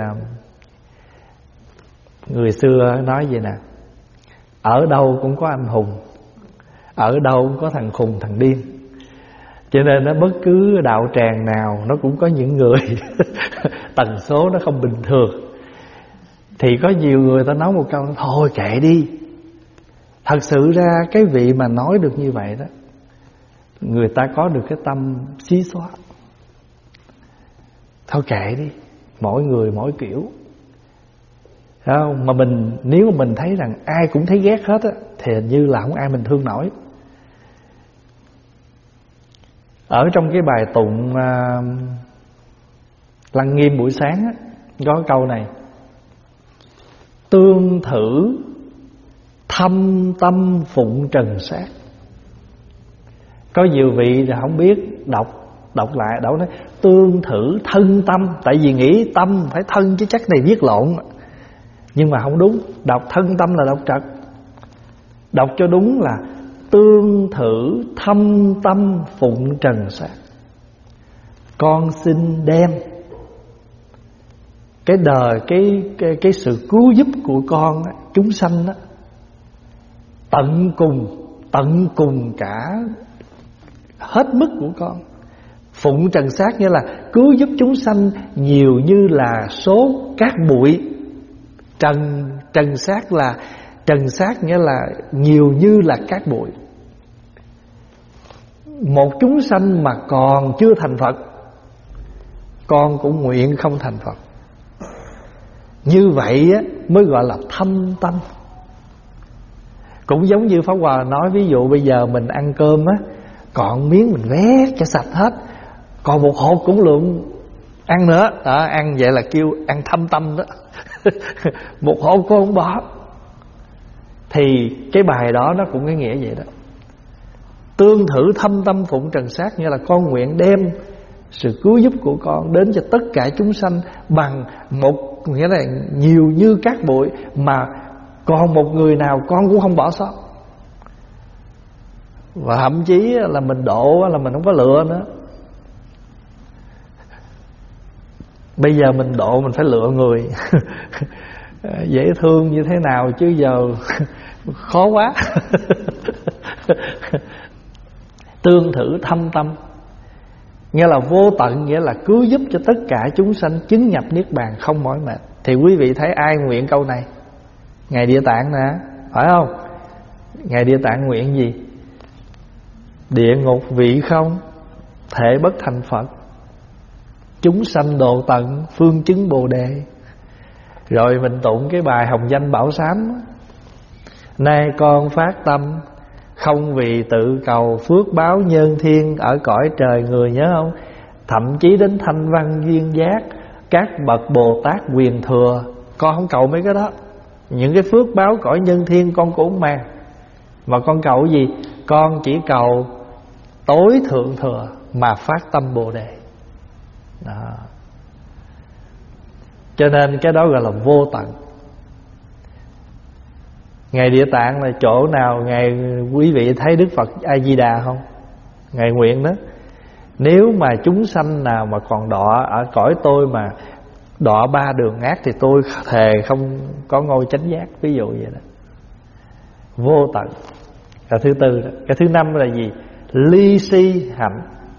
người xưa nói vậy nè: ở đâu cũng có anh hùng, ở đâu cũng có thằng khùng thằng điên. Cho nên nó bất cứ đạo tràng nào nó cũng có những người tần số nó không bình thường. Thì có nhiều người ta nói một câu: thôi kệ đi. Thật sự ra cái vị mà nói được như vậy đó, người ta có được cái tâm xí xóa. Thôi kệ đi, mỗi người mỗi kiểu. Thấy không? Mà nếu mà mình thấy rằng ai cũng thấy ghét hết á, thì hình như là không ai mình thương nổi. Ở trong cái bài tụng Lăng Nghiêm buổi sáng á, có câu này: tương thử thâm tâm phụng trần sát. Có nhiều vị là không biết đọc lại đâu nói tương thử thân tâm. Tại vì nghĩ tâm phải thân chứ chắc này viết lộn. Nhưng mà không đúng. Đọc thân tâm là đọc trật. Đọc cho đúng là tương thử thâm tâm phụng trần sát. Con xin đem cái đời, cái sự cứu giúp của con chúng sanh đó, tận cùng cả hết mức của con. Phụng trần sát nghĩa là cứu giúp chúng sanh nhiều như là số cát bụi. Trần sát là trần sát nghĩa là nhiều như là cát bụi. Một chúng sanh mà còn chưa thành Phật, con cũng nguyện không thành Phật. Như vậy á, mới gọi là thâm tâm. Cũng giống như Pháp Hòa nói, ví dụ bây giờ mình ăn cơm á, còn miếng mình vét cho sạch hết, còn một hộp cũng lượng ăn nữa đó, ăn vậy là kêu ăn thâm tâm đó. Một hộp con không bỏ. Thì cái bài đó nó cũng cái nghĩa vậy đó. Tương thử thâm tâm phụng trần sát nghĩa là con nguyện đem sự cứu giúp của con đến cho tất cả chúng sanh bằng một, nghĩa là nhiều như cát bụi, mà còn một người nào con cũng không bỏ sót. Và thậm chí là mình độ là mình không có lựa nữa. Bây giờ mình độ mình phải lựa người dễ thương như thế nào, chứ giờ khó quá. Tương thử thâm tâm nghĩa là vô tận, nghĩa là cứu giúp cho tất cả chúng sanh chứng nhập niết bàn không mỏi mệt. Thì quý vị thấy ai nguyện câu này? Ngài Địa Tạng nè, phải không? Ngài Địa Tạng nguyện gì? Địa ngục vị không, thể bất thành Phật, chúng sanh độ tận, phương chứng Bồ Đề. Rồi mình tụng cái bài Hồng Danh Bảo Sám: nay con phát tâm không vì tự cầu phước báo nhân thiên ở cõi trời người, nhớ không? Thậm chí đến thanh văn duyên giác, các bậc Bồ Tát quyền thừa, con không cầu mấy cái đó. Những cái phước báo cõi nhân thiên con cũng không mang. Mà con cầu gì? Con chỉ cầu tối thượng thừa mà phát tâm Bồ Đề đó. Cho nên cái đó gọi là vô tận. Ngài Địa Tạng là chỗ nào Ngài, quý vị thấy Đức Phật A Di Đà không? Ngài nguyện đó: nếu mà chúng sanh nào mà còn đọa ở cõi tôi mà đọa ba đường ác, thì tôi thề không có ngôi chánh giác. Ví dụ vậy đó. Vô tận. Cái thứ tư đó. Cái thứ năm là gì? Ly si hạnh.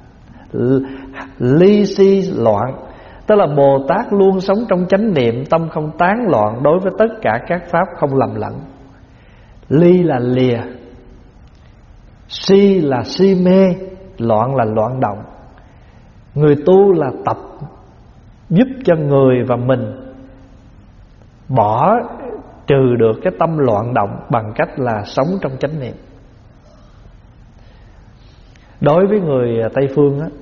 Ly si loạn, tức là Bồ Tát luôn sống trong chánh niệm, tâm không tán loạn đối với tất cả các pháp không lầm lẫn. Ly là lìa, si là si mê, Loạn là loạn động. Người tu là tập giúp cho người và mình bỏ trừ được cái tâm loạn động bằng cách là sống trong chánh niệm. Đối với người Tây Phương á,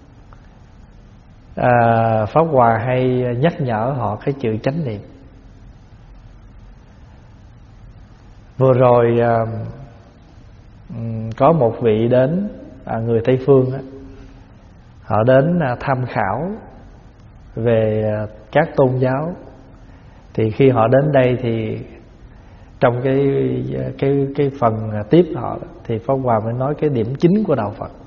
Pháp Hòa hay nhắc nhở họ cái chữ chánh niệm. Vừa rồi có một vị đến, người Tây Phương á, họ đến tham khảo về các tôn giáo. Thì khi họ đến đây thì trong cái phần tiếp họ thì Pháp Hòa mới nói cái điểm chính của đạo Phật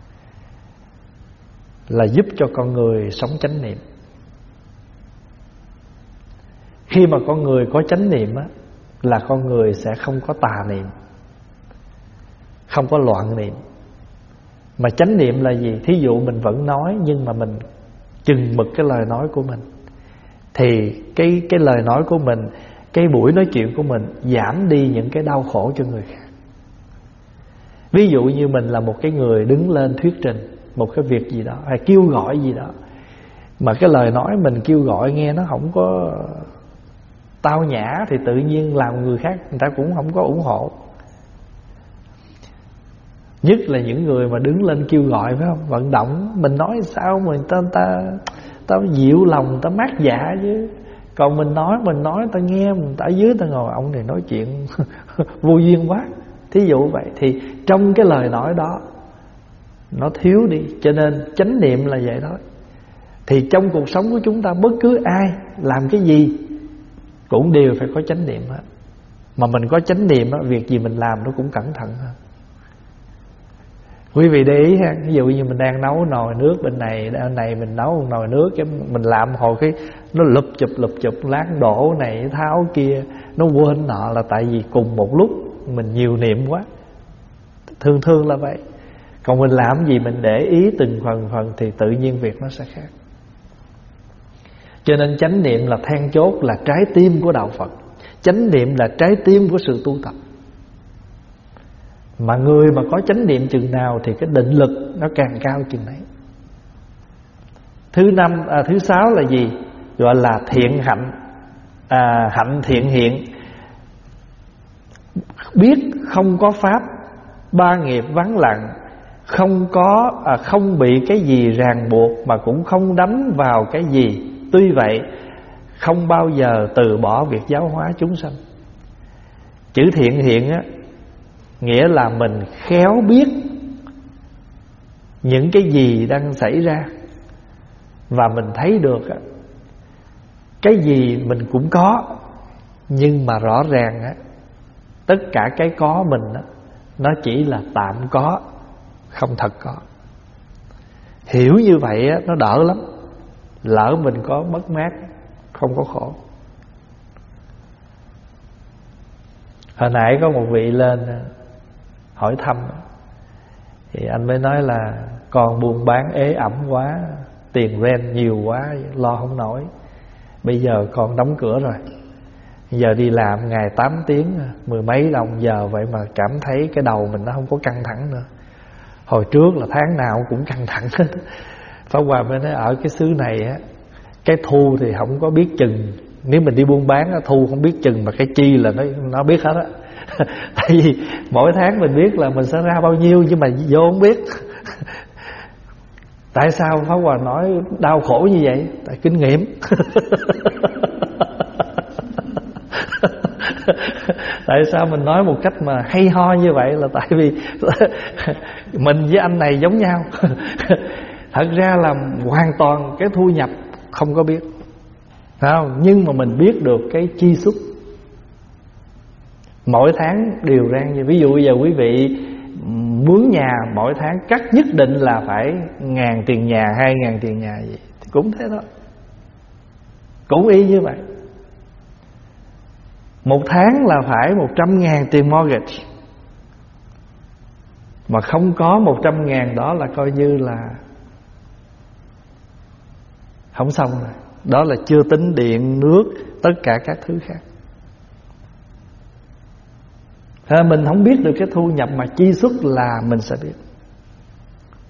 là giúp cho con người sống chánh niệm. Khi mà con người có chánh niệm á, là con người sẽ không có tà niệm, không có loạn niệm. Mà chánh niệm là gì? Thí dụ mình vẫn nói nhưng mà mình chừng mực cái lời nói của mình, thì cái lời nói của mình, cái buổi nói chuyện của mình giảm đi những cái đau khổ cho người khác. Ví dụ như mình là một cái người đứng lên thuyết trình một cái việc gì đó, hay kêu gọi gì đó, mà cái lời nói mình kêu gọi nghe nó không có tao nhã, thì tự nhiên làm người khác người ta cũng không có ủng hộ. Nhất là những người mà đứng lên kêu gọi, phải không? Vận động, mình nói sao mà ta dịu lòng, ta mát dạ chứ. Còn mình nói ta nghe, mình ở dưới ta ngồi, ông này nói chuyện vô duyên quá. Thí dụ vậy, thì trong cái lời nói đó nó thiếu đi. Cho nên chánh niệm là vậy đó. Thì trong cuộc sống của chúng ta, bất cứ ai làm cái gì cũng đều phải có chánh niệm hết. Mà mình có chánh niệm á, việc gì mình làm nó cũng cẩn thận hơn. Quý vị để ý ha, ví dụ như mình đang nấu nồi nước bên này mình nấu một nồi nước, cái mình làm hồi cái nó lụp chụp lát đổ này tháo kia, nó quên nọ, là tại vì cùng một lúc mình nhiều niệm quá. Thường là vậy. Còn mình làm gì mình để ý từng phần thì tự nhiên việc nó sẽ khác. Cho nên chánh niệm là then chốt, là trái tim của đạo Phật. Chánh niệm là trái tim của sự tu tập. Mà người mà có chánh niệm chừng nào thì cái định lực nó càng cao chừng đấy. Thứ sáu là gì? Gọi là thiện hạnh, hạnh thiện hiện. Biết không có pháp, ba nghiệp vắng lặng, không bị cái gì ràng buộc, mà cũng không đắm vào cái gì. Tuy vậy không bao giờ từ bỏ việc giáo hóa chúng sanh. Chữ thiện hiện á, nghĩa là mình khéo biết những cái gì đang xảy ra, và mình thấy được á, cái gì mình cũng có, nhưng mà rõ ràng á, tất cả cái có mình á, nó chỉ là tạm có, không thật có. Hiểu như vậy á, nó đỡ lắm. Lỡ mình có mất mát, không có khổ. Hồi nãy có một vị lên hỏi thăm, thì anh mới nói là con buôn bán ế ẩm quá, tiền rent nhiều quá, lo không nổi. Bây giờ con đóng cửa rồi, giờ đi làm ngày 8 tiếng, 10 mấy đồng giờ, vậy mà cảm thấy cái đầu mình nó không có căng thẳng nữa. Hồi trước là tháng nào cũng căng thẳng hết. Pháp Hòa mới nói ở cái xứ này á, cái thu thì không có biết chừng. Nếu mình đi buôn bán á, thu không biết chừng, mà cái chi là nó biết hết á. Tại vì mỗi tháng mình biết là mình sẽ ra bao nhiêu, nhưng mà vô không biết. Tại sao Pháp Hòa nói đau khổ như vậy? Tại kinh nghiệm. Tại sao mình nói một cách mà hay ho như vậy? Là tại vì mình với anh này giống nhau. Thật ra là hoàn toàn cái thu nhập không có biết, không? Nhưng mà mình biết được cái chi xuất mỗi tháng đều ra như. Ví dụ bây giờ quý vị mướn nhà mỗi tháng cắt nhất định là phải 1.000 tiền nhà, 2.000 tiền nhà gì thì cũng thế đó, cũng y như vậy. Một tháng là phải 100.000 tiền mortgage, mà không có 100.000 đó là coi như là không xong rồi. Đó là chưa tính điện, nước, tất cả các thứ khác. Mình không biết được cái thu nhập mà chi xuất là mình sẽ biết.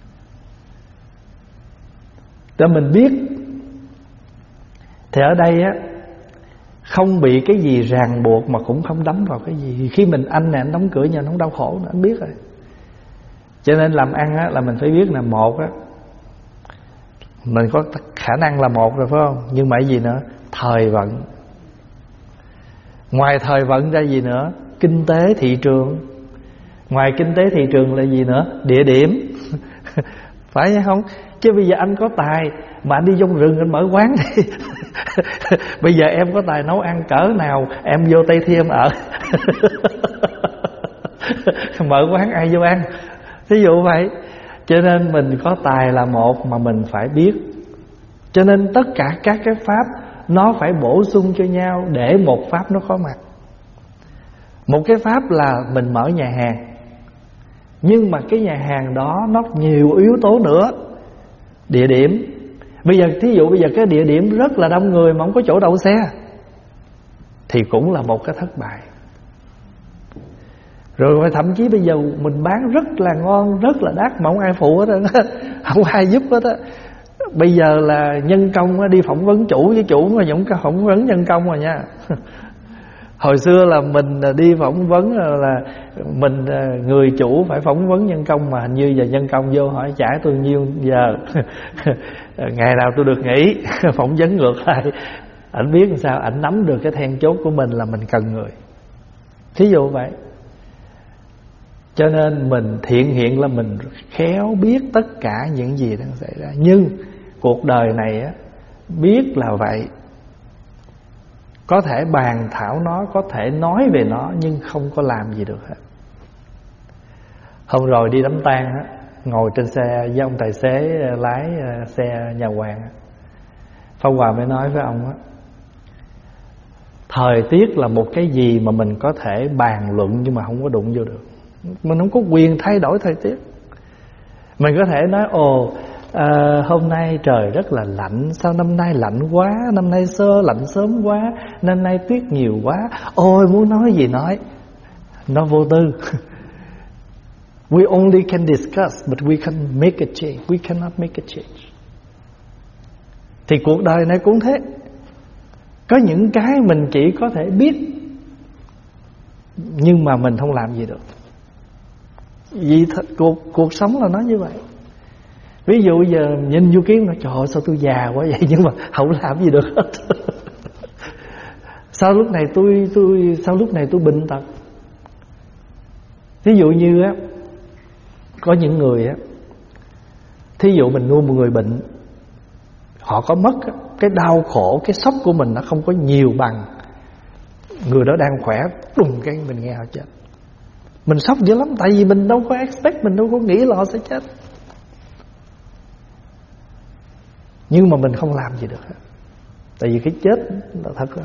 cho mình biết. Thì ở đây á, không bị cái gì ràng buộc mà cũng không đắm vào cái gì. Khi mình anh đóng cửa nhà nó không đau khổ nữa, anh biết rồi. Cho nên làm ăn á, là mình phải biết là một á, mình có khả năng là một rồi phải không? Nhưng mà cái gì nữa? Thời vận. Ngoài thời vận ra gì nữa? Kinh tế thị trường. Ngoài kinh tế thị trường là gì nữa? Địa điểm. Phải hay không? Chứ bây giờ anh có tài mà anh đi trong rừng anh mở quán đi. Bây giờ em có tài nấu ăn cỡ nào, em vô Tây Thi em ở. Mở quán ai vô ăn. Ví dụ vậy. Cho nên mình có tài là một, mà mình phải biết. Cho nên tất cả các cái pháp nó phải bổ sung cho nhau để một pháp nó có mặt. Một cái pháp là mình mở nhà hàng, nhưng mà cái nhà hàng đó nó nhiều yếu tố nữa. Địa điểm. Bây giờ thí dụ bây giờ cái địa điểm rất là đông người mà không có chỗ đậu xe, thì cũng là một cái thất bại. Rồi thậm chí bây giờ mình bán rất là ngon, rất là đắt mà không ai phụ hết á, không ai giúp hết á. Bây giờ là nhân công đi phỏng vấn chủ, với chủ mà cũng phỏng vấn nhân công rồi nha. Hồi xưa là mình đi phỏng vấn là mình người chủ phải phỏng vấn nhân công, mà hình như giờ nhân công vô hỏi trả tôi nhiêu giờ. Ngày nào tôi được nghỉ. Phỏng vấn ngược lại. Ảnh biết làm sao, ảnh nắm được cái then chốt của mình là mình cần người. Thí dụ vậy. Cho nên mình thiện hiện là mình khéo biết tất cả những gì đang xảy ra. Nhưng cuộc đời này á, biết là vậy, có thể bàn thảo nó, có thể nói về nó, nhưng không có làm gì được hết. Hôm rồi đi đám tang á, ngồi trên xe với ông tài xế lái xe nhà Hoàng, Pháp Hòa mới nói với ông á, thời tiết là một cái gì mà mình có thể bàn luận nhưng mà không có đụng vô được. Mình không có quyền thay đổi thời tiết. Mình có thể nói hôm nay trời rất là lạnh, sao năm nay lạnh quá, năm nay lạnh sớm quá, năm nay tuyết nhiều quá. Ôi muốn nói gì nói. Nó vô tư. We only can discuss, but we can make a change. We cannot make a change. Thì cuộc đời này cũng thế. Có những cái mình chỉ có thể biết, nhưng mà mình không làm gì được. Vì cuộc sống là nó như vậy. Ví dụ giờ nhìn vô kiến nói trời ơi sao tôi già quá vậy, nhưng mà không làm gì được hết. Sao lúc này tôi bệnh tật. Ví dụ như á, có những người á, thí dụ mình nuôi một người bệnh, họ có mất á, cái đau khổ, cái sốc của mình nó không có nhiều bằng người đó đang khỏe, đùng cái mình nghe họ chết. Mình sốc dữ lắm, tại vì mình đâu có expect, mình đâu có nghĩ là họ sẽ chết. Nhưng mà mình không làm gì được hết. Tại vì cái chết là thật đó.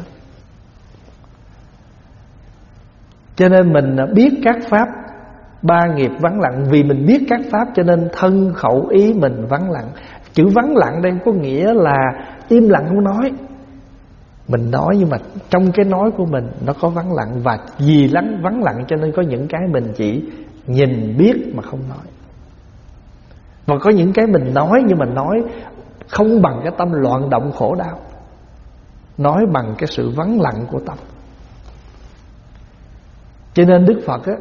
Cho nên mình biết các pháp ba nghiệp vắng lặng. Vì mình biết các pháp cho nên thân khẩu ý mình vắng lặng. Chữ vắng lặng đây có nghĩa là im lặng không nói. Mình nói nhưng mà trong cái nói của mình nó có vắng lặng. Và vì vắng lặng cho nên có những cái mình chỉ nhìn biết mà không nói. Và có những cái mình nói nhưng mà nói không bằng cái tâm loạn động khổ đau, nói bằng cái sự vắng lặng của tâm. Cho nên Đức Phật á,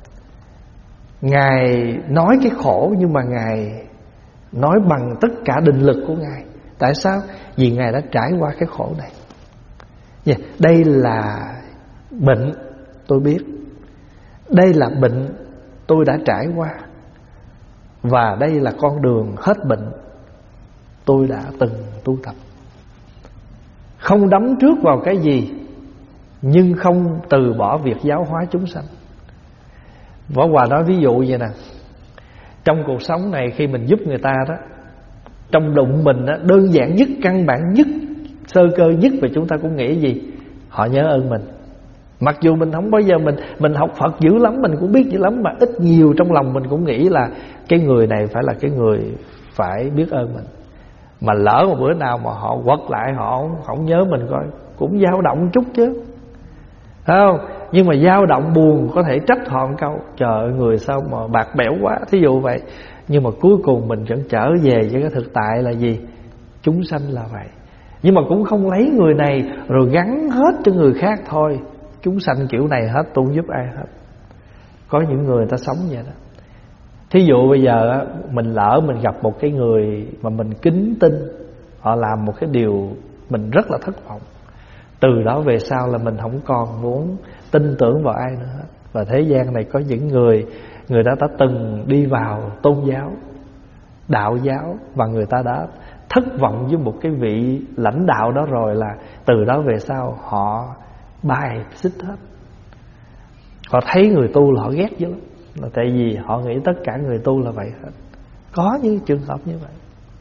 Ngài nói cái khổ nhưng mà Ngài nói bằng tất cả định lực của Ngài. Tại sao? Vì Ngài đã trải qua cái khổ này. Đây là bệnh, tôi biết. Đây là bệnh, tôi đã trải qua. Và đây là con đường hết bệnh, tôi đã từng tu tập. Không đắm trước vào cái gì, nhưng không từ bỏ việc giáo hóa chúng sanh. Võ Hòa nói ví dụ vậy nè. Trong cuộc sống này khi mình giúp người ta đó, trong bụng mình đó, đơn giản nhất, căn bản nhất, sơ cơ nhất, và chúng ta cũng nghĩ gì? Họ nhớ ơn mình. Mặc dù mình không bao giờ mình học Phật dữ lắm, mình cũng biết dữ lắm, mà ít nhiều trong lòng mình cũng nghĩ là cái người này phải là cái người phải biết ơn mình. Mà lỡ một bữa nào mà họ quật lại, họ không nhớ mình coi, cũng dao động chút chứ, thấy không? Nhưng mà dao động buồn, có thể trách họ một câu trời ơi người sao mà bạc bẽo quá, thí dụ vậy. Nhưng mà cuối cùng mình vẫn trở về với cái thực tại là gì? Chúng sanh là vậy. Nhưng mà cũng không lấy người này rồi gắn hết cho người khác thôi. Chúng sanh kiểu này hết, tôi không giúp ai hết. Có những người ta sống vậy đó. Thí dụ bây giờ mình lỡ mình gặp một cái người mà mình kính tin, họ làm một cái điều mình rất là thất vọng, từ đó về sau là mình không còn muốn tin tưởng vào ai nữa hết. Và thế gian này có những người ta đã từng đi vào tôn giáo, đạo giáo, và người ta đã thất vọng với một cái vị lãnh đạo đó rồi, là từ đó về sau họ bài xích hết. Họ thấy người tu là họ ghét dữ lắm, là tại vì họ nghĩ tất cả người tu là vậy hết. Có những trường hợp như vậy.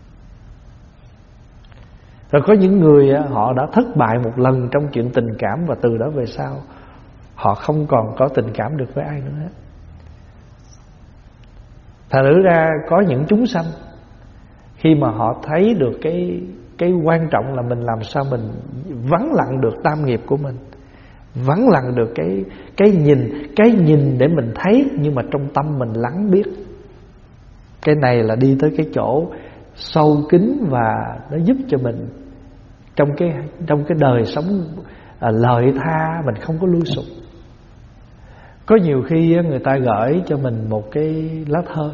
Rồi có những người họ đã thất bại một lần trong chuyện tình cảm, và từ đó về sau họ không còn có tình cảm được với ai nữa hết. Thật ra có những chúng sanh khi mà họ thấy được cái quan trọng là mình làm sao mình vắng lặng được tam nghiệp của mình, vắng lặng được cái nhìn để mình thấy, nhưng mà trong tâm mình lắng biết. Cái này là đi tới cái chỗ sâu kín, và nó giúp cho mình trong cái đời sống lợi tha, mình không có lui sụp. Có nhiều khi người ta gửi cho mình một cái lá thơ,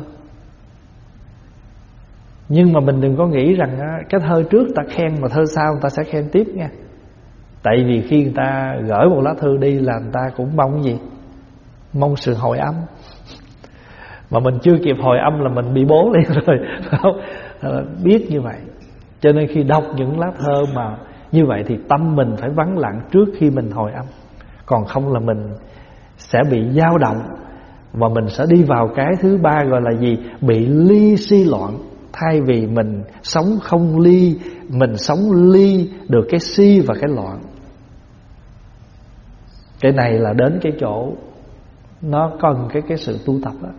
nhưng mà mình đừng có nghĩ rằng cái thơ trước ta khen mà thơ sau người ta sẽ khen tiếp nha. Tại vì khi người ta gửi một lá thư đi là người ta cũng mong gì? Mong sự hồi âm. Mà mình chưa kịp hồi âm là mình bị bố liền rồi, không? Biết như vậy. Cho nên khi đọc những lá thơ mà như vậy thì tâm mình phải vắng lặng trước khi mình hồi âm. Còn không là mình sẽ bị dao động, và mình sẽ đi vào cái thứ ba gọi là gì? Bị ly si loạn. Thay vì mình sống không ly, mình sống ly được cái si và cái loạn. Cái này là đến cái chỗ nó cần cái sự tu tập đó.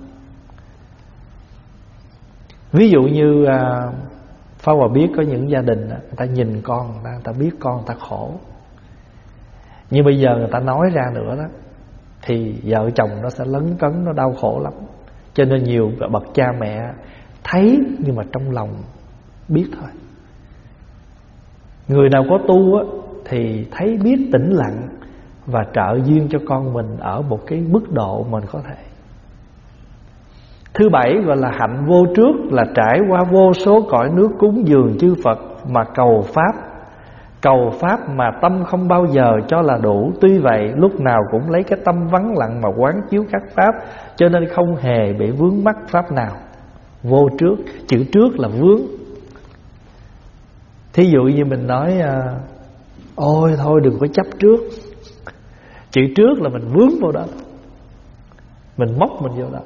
Ví dụ như Pháp Hòa biết có những gia đình người ta nhìn con, người ta biết con người ta khổ, nhưng bây giờ người ta nói ra nữa đó thì vợ chồng nó sẽ lấn cấn, nó đau khổ lắm. Cho nên nhiều bậc cha mẹ thấy nhưng mà trong lòng biết thôi. Người nào có tu á thì thấy biết tĩnh lặng và trợ duyên cho con mình ở một cái mức độ mình có thể. Thứ bảy gọi là hạnh vô trước, là trải qua vô số cõi nước cúng dường chư Phật mà cầu pháp. Cầu pháp mà tâm không bao giờ cho là đủ. Tuy vậy lúc nào cũng lấy cái tâm vắng lặng mà quán chiếu các pháp, cho nên không hề bị vướng mắc pháp nào. Vô trước, chữ trước là vướng. Thí dụ như mình nói ôi thôi đừng có chấp trước. Chữ trước là mình vướng vô đó, mình móc mình vô đó.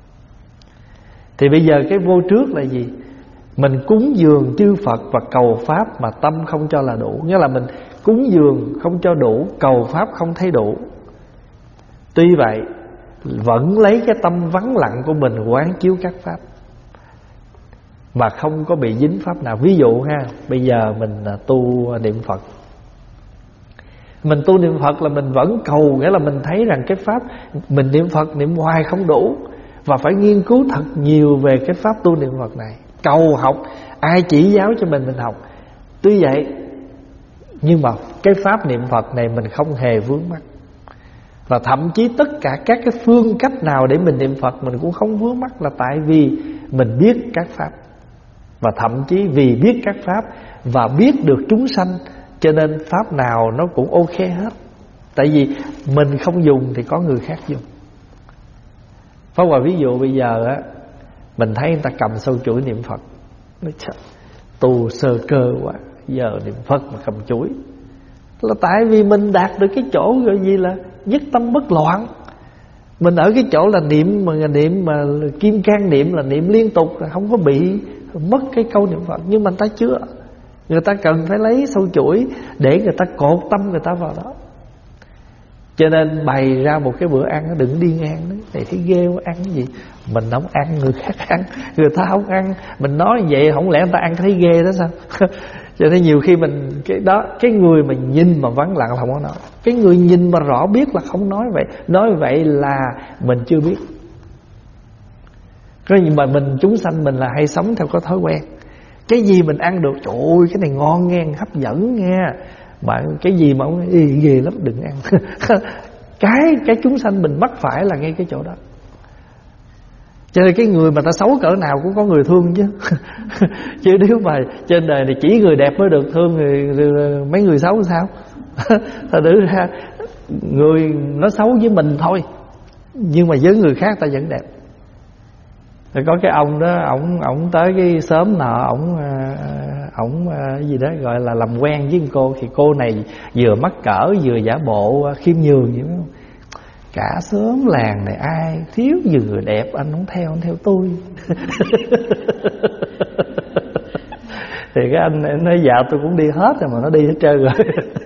Thì bây giờ cái vô trước là gì? Mình cúng dường chư Phật và cầu pháp mà tâm không cho là đủ. Nghĩa là mình cúng dường không cho đủ, cầu pháp không thấy đủ. Tuy vậy vẫn lấy cái tâm vắng lặng của mình quán chiếu các pháp mà không có bị dính pháp nào. Ví dụ ha, bây giờ mình tu niệm Phật, mình tu niệm Phật là mình vẫn cầu, nghĩa là mình thấy rằng cái pháp mình niệm Phật niệm hoài không đủ, và phải nghiên cứu thật nhiều về cái pháp tu niệm Phật này, cầu học, ai chỉ giáo cho mình học. Tuy vậy nhưng mà cái pháp niệm Phật này mình không hề vướng mắc, và thậm chí tất cả các cái phương cách nào để mình niệm Phật mình cũng không vướng mắc, là tại vì mình biết các pháp. Và thậm chí vì biết các pháp và biết được chúng sanh, cho nên pháp nào nó cũng ok hết. Tại vì mình không dùng thì có người khác dùng. Pháp Hòa ví dụ bây giờ á, mình thấy người ta cầm sâu chuỗi niệm Phật, nói trời, tu sơ cơ quá, giờ niệm Phật mà cầm chuỗi. Là tại vì mình đạt được cái chỗ gọi gì là nhất tâm bất loạn. Mình ở cái chỗ là niệm mà kim cang niệm là niệm liên tục, không có bị mất cái câu niệm Phật. Nhưng mà người ta chưa, người ta cần phải lấy sâu chuỗi để người ta cột tâm người ta vào đó. Cho nên bày ra một cái bữa ăn đừng đi ngang đó. Này thấy ghê quá, ăn cái gì mình không ăn, người khác ăn, người ta không ăn. Mình nói vậy không lẽ người ta ăn thấy ghê đó sao? Cho nên nhiều khi mình cái người mà nhìn mà vắng lặng là không có nói. Cái người nhìn mà rõ biết là không nói vậy. Nói vậy là mình chưa biết. Cái gì mà mình chúng sanh mình là hay sống theo có thói quen. Cái gì mình ăn được, trời ơi cái này ngon nghe, hấp dẫn nghe. Mà cái gì mà ông ghê lắm đừng ăn. Cái chúng sanh mình mắc phải là ngay cái chỗ đó. Cho nên cái người mà ta xấu cỡ nào cũng có người thương chứ. Chứ nếu mà trên đời này chỉ người đẹp mới được thương thì mấy người xấu sao? Thật ra người nó xấu với mình thôi, nhưng mà với người khác ta vẫn đẹp. Rồi có cái ông đó, ổng tới cái xóm nọ, ổng gì đó gọi là làm quen với cô. Thì cô này vừa mắc cỡ vừa giả bộ khiêm nhường vậy đó. Cả xóm làng này ai thiếu gì người đẹp, anh không theo tôi. Thì cái anh nói dạ tôi cũng đi hết rồi, mà nó đi hết trơn rồi.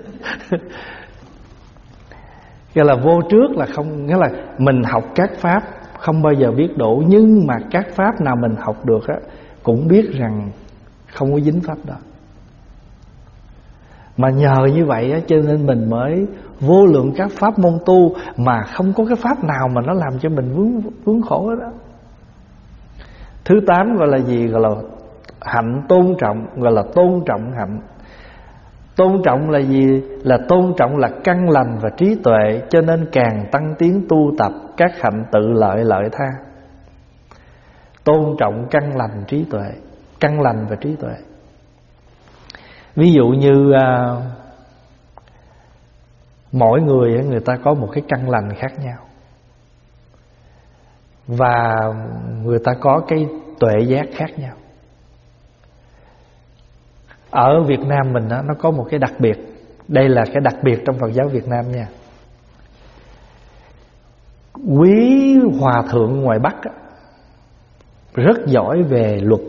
Nghĩa là vô trước là không, nghĩa là mình học các pháp không bao giờ biết đủ, nhưng mà các pháp nào mình học được á cũng biết rằng không có dính pháp đó. Mà nhờ như vậy á, cho nên mình mới vô lượng các pháp môn tu mà không có cái pháp nào mà nó làm cho mình vướng khổ đó. Thứ 8 gọi là gì? Gọi là hạnh tôn trọng, gọi là tôn trọng hạnh. Tôn trọng là gì? Là tôn trọng là căn lành và trí tuệ, cho nên càng tăng tiến tu tập các hạnh tự lợi lợi tha. Tôn trọng căn lành trí tuệ, căn lành và trí tuệ. Ví dụ như mỗi người ta có một cái căn lành khác nhau, và người ta có cái tuệ giác khác nhau. Ở Việt Nam mình nó có một cái đặc biệt. Đây là cái đặc biệt trong Phật giáo Việt Nam nha. Quý hòa thượng ngoài Bắc rất giỏi về luật.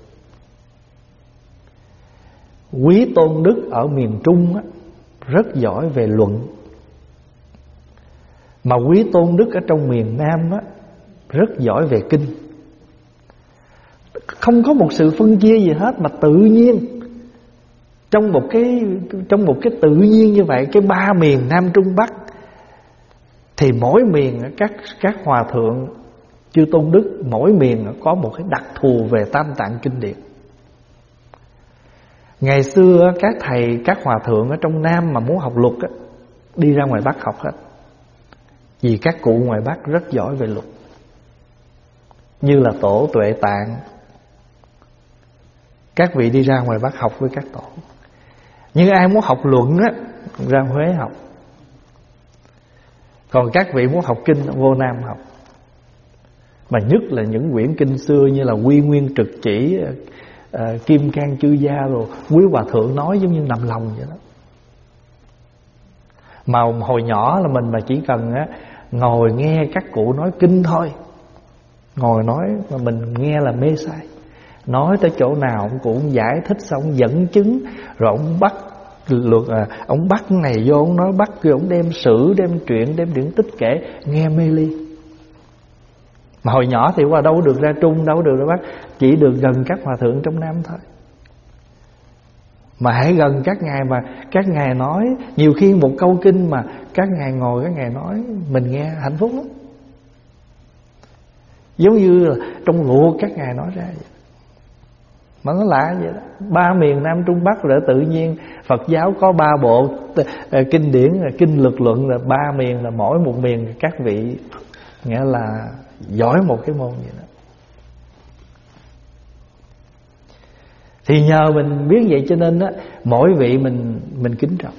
Quý tôn đức ở miền Trung rất giỏi về luận. Mà quý tôn đức ở trong miền Nam rất giỏi về kinh. Không có một sự phân chia gì hết, mà tự nhiên trong một cái tự nhiên như vậy, cái ba miền Nam Trung Bắc, thì mỗi miền các hòa thượng chư tôn đức mỗi miền có một cái đặc thù về Tam Tạng kinh điển. Ngày xưa các thầy, các hòa thượng ở trong Nam mà muốn học luật đi ra ngoài Bắc học hết. Vì các cụ ngoài Bắc rất giỏi về luật, như là tổ Tuệ Tạng. Các vị đi ra ngoài Bắc học với các tổ. Nhưng ai muốn học luận ra Huế học. Còn các vị muốn học kinh vô Nam học. Mà nhất là những quyển kinh xưa như là Quy Nguyên Trực Chỉ, Kim Cang Chư Gia rồi, quý hòa thượng nói giống như nằm lòng vậy đó. Mà hồi nhỏ là mình mà chỉ cần ngồi nghe các cụ nói kinh thôi, ngồi nói mà mình nghe là mê say. Nói tới chỗ nào ông cụ cũng giải thích, xong ông dẫn chứng, rồi ông bắt luật, ông bắt cái này vô, ông nói bắt kia, ông đem sử, đem truyện, đem điển tích kể, nghe mê ly. Mà hồi nhỏ thì qua đâu được ra Trung, đâu được ra Bắc, chỉ được gần các hòa thượng trong Nam thôi. Mà hãy gần các ngài, mà các ngài nói, nhiều khi một câu kinh mà các ngài ngồi, các ngài nói, mình nghe hạnh phúc lắm. Giống như là trong ruột các ngài nói ra vậy. Mà nó lạ vậy đó. Ba miền Nam Trung Bắc rồi tự nhiên Phật giáo có 3 bộ kinh điển, kinh lực luận, là 3 miền, là mỗi một miền các vị nghĩa là giỏi một cái môn vậy đó. Thì nhờ mình biết vậy cho nên mỗi vị mình kính trọng.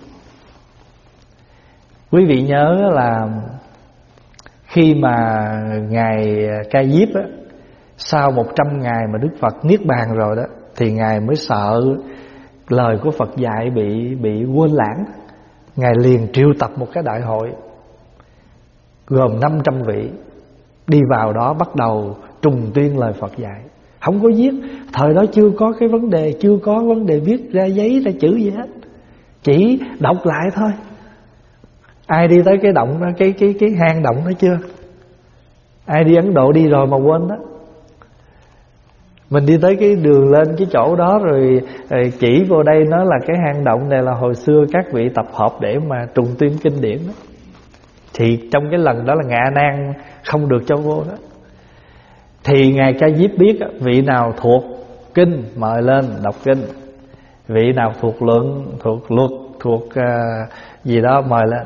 Quý vị nhớ là khi mà ngài Ca Diếp sau 100 ngày mà Đức Phật niết bàn rồi đó, thì ngài mới sợ lời của Phật dạy bị quên lãng. Ngài liền triệu tập một cái đại hội gồm 500 vị đi vào đó, bắt đầu trùng tuyên lời Phật dạy. Không có viết, thời đó chưa có cái vấn đề, chưa có vấn đề viết ra giấy ra chữ gì hết, chỉ đọc lại thôi. Ai đi tới cái động đó, cái hang động đó chưa? Ai đi Ấn Độ đi rồi mà quên đó. Mình đi tới cái đường lên cái chỗ đó rồi chỉ vô đây nó là cái hang động này là hồi xưa các vị tập hợp để mà trùng tuyên kinh điển đó. Thì trong cái lần đó là Ngạ Nan không được cho vô đó. Thì ngài Ca Diếp biết vị nào thuộc kinh, mời lên đọc kinh. Vị nào thuộc luận, thuộc luật, thuộc gì đó mời lên.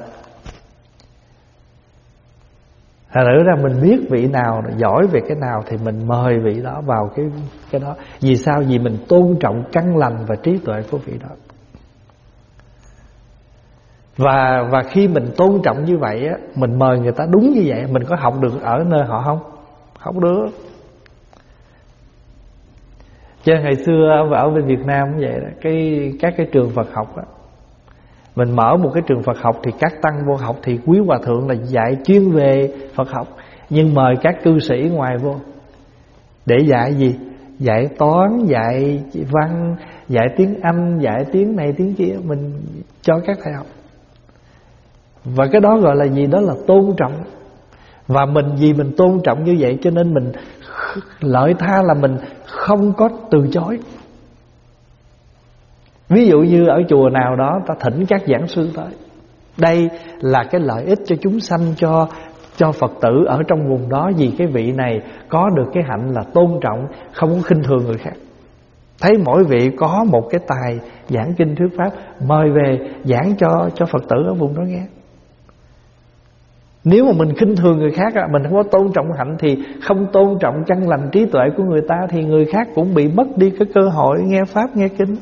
Thật ra mình biết vị nào giỏi về cái nào thì mình mời vị đó vào cái đó. Vì sao? Vì mình tôn trọng căn lành và trí tuệ của vị đó. Và khi mình tôn trọng như vậy á, mình mời người ta đúng như vậy, mình có học được ở nơi họ không? Không được. Cho nên ngày xưa ở bên Việt Nam cũng vậy đó, các cái trường Phật học á, mình mở một cái trường Phật học thì các tăng vô học thì quý hòa thượng là dạy chuyên về Phật học, nhưng mời các cư sĩ ngoài vô để dạy gì? Dạy toán, dạy văn, dạy tiếng Anh, dạy tiếng này tiếng kia, mình cho các thầy học. Và cái đó gọi là gì? Đó là tôn trọng. Và vì mình tôn trọng như vậy cho nên mình lợi tha là mình không có từ chối. Ví dụ như ở chùa nào đó ta thỉnh các giảng sư tới, đây là cái lợi ích cho chúng sanh, cho Phật tử ở trong vùng đó. Vì cái vị này có được cái hạnh là tôn trọng, không có khinh thường người khác. Thấy mỗi vị có một cái tài giảng kinh thuyết pháp, mời về giảng cho Phật tử ở vùng đó nghe. Nếu mà mình khinh thường người khác, mình không có tôn trọng hạnh, thì không tôn trọng căn lành trí tuệ của người ta, thì người khác cũng bị mất đi cái cơ hội nghe pháp nghe kinh.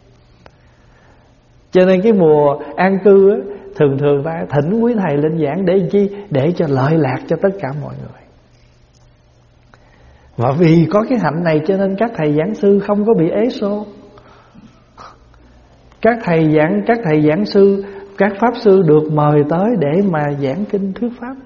Cho nên cái mùa an cư á, thường ta thỉnh quý thầy lên giảng để chi? Để cho lợi lạc cho tất cả mọi người. Và vì có cái hạnh này cho nên các thầy giảng sư không có bị ế xô. Các thầy giảng sư, các pháp sư được mời tới để mà giảng kinh thuyết pháp.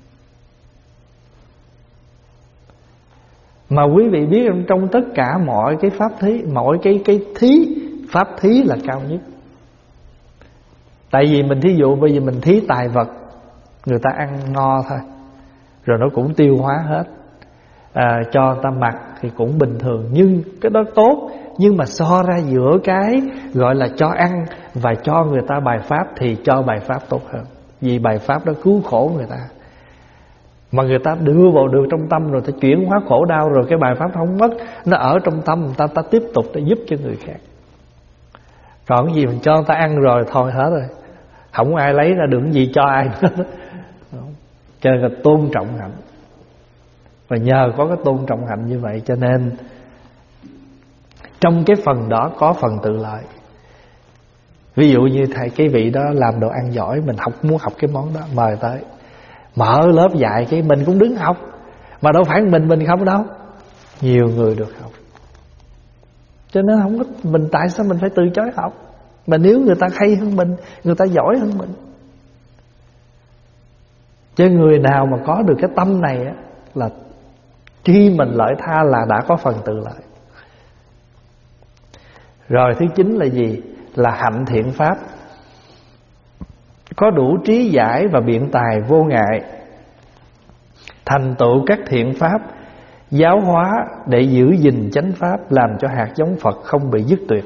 Mà quý vị biết trong tất cả mọi cái pháp thí, mọi cái thí, pháp thí là cao nhất. Tại vì mình thí dụ bây giờ mình thí tài vật, người ta ăn no thôi, rồi nó cũng tiêu hóa hết, cho ta mặc thì cũng bình thường, nhưng cái đó tốt. Nhưng mà so ra giữa cái gọi là cho ăn và cho người ta bài pháp thì cho bài pháp tốt hơn. Vì bài pháp đó cứu khổ người ta, mà người ta đưa vào được trong tâm rồi, ta chuyển hóa khổ đau rồi, cái bài pháp không mất, nó ở trong tâm người ta tiếp tục để giúp cho người khác. Còn cái gì mình cho người ta ăn rồi thôi hết rồi, không ai lấy ra được gì cho ai nữa. Cho nên là tôn trọng hạnh. Và nhờ có cái tôn trọng hạnh như vậy cho nên trong cái phần đó có phần tự lợi. Ví dụ như thầy cái vị đó làm đồ ăn giỏi, mình muốn học cái món đó, mời tới mở lớp dạy, cái mình cũng đứng học. Mà đâu phải mình không đâu, nhiều người được học. Cho nên không có mình, tại sao mình phải từ chối học? Mà nếu người ta hay hơn mình, người ta giỏi hơn mình. Chứ người nào mà có được cái tâm này á, là khi mình lợi tha là đã có phần tự lợi. Rồi thứ 9 là gì? Là hạnh thiện pháp. Có đủ trí giải và biện tài vô ngại, thành tựu các thiện pháp, giáo hóa để giữ gìn chánh pháp, làm cho hạt giống Phật không bị dứt tuyệt.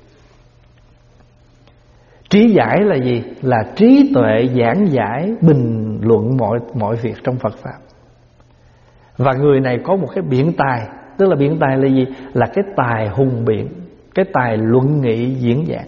Trí giải là gì? Là trí tuệ giảng giải, bình luận mọi việc trong Phật pháp. Và người này có một cái biện tài. Tức là biện tài là gì? Là cái tài hùng biện, cái tài luận nghị diễn giảng.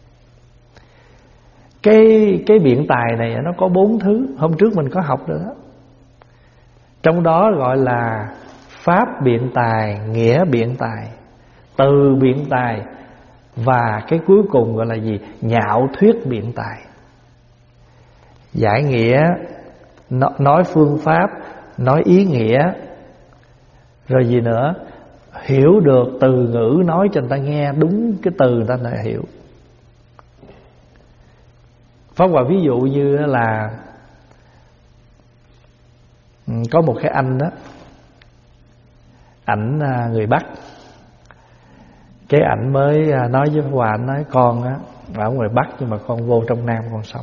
Cái biện tài này nó có 4 thứ. Hôm trước mình có học rồi đó. Trong đó gọi là pháp biện tài, nghĩa biện tài, từ biện tài, và cái cuối cùng gọi là gì? Nhạo thuyết biện tài. Giải nghĩa, nói phương pháp, nói ý nghĩa. Rồi gì nữa? Hiểu được từ ngữ, nói cho người ta nghe đúng cái từ người ta lại hiểu. Pháp Hòa ví dụ như là có một cái anh đó, ảnh người Bắc. Cái ảnh mới nói với Pháp Hòa, ảnh nói con á ở ngoài Bắc nhưng mà con vô trong Nam con sống.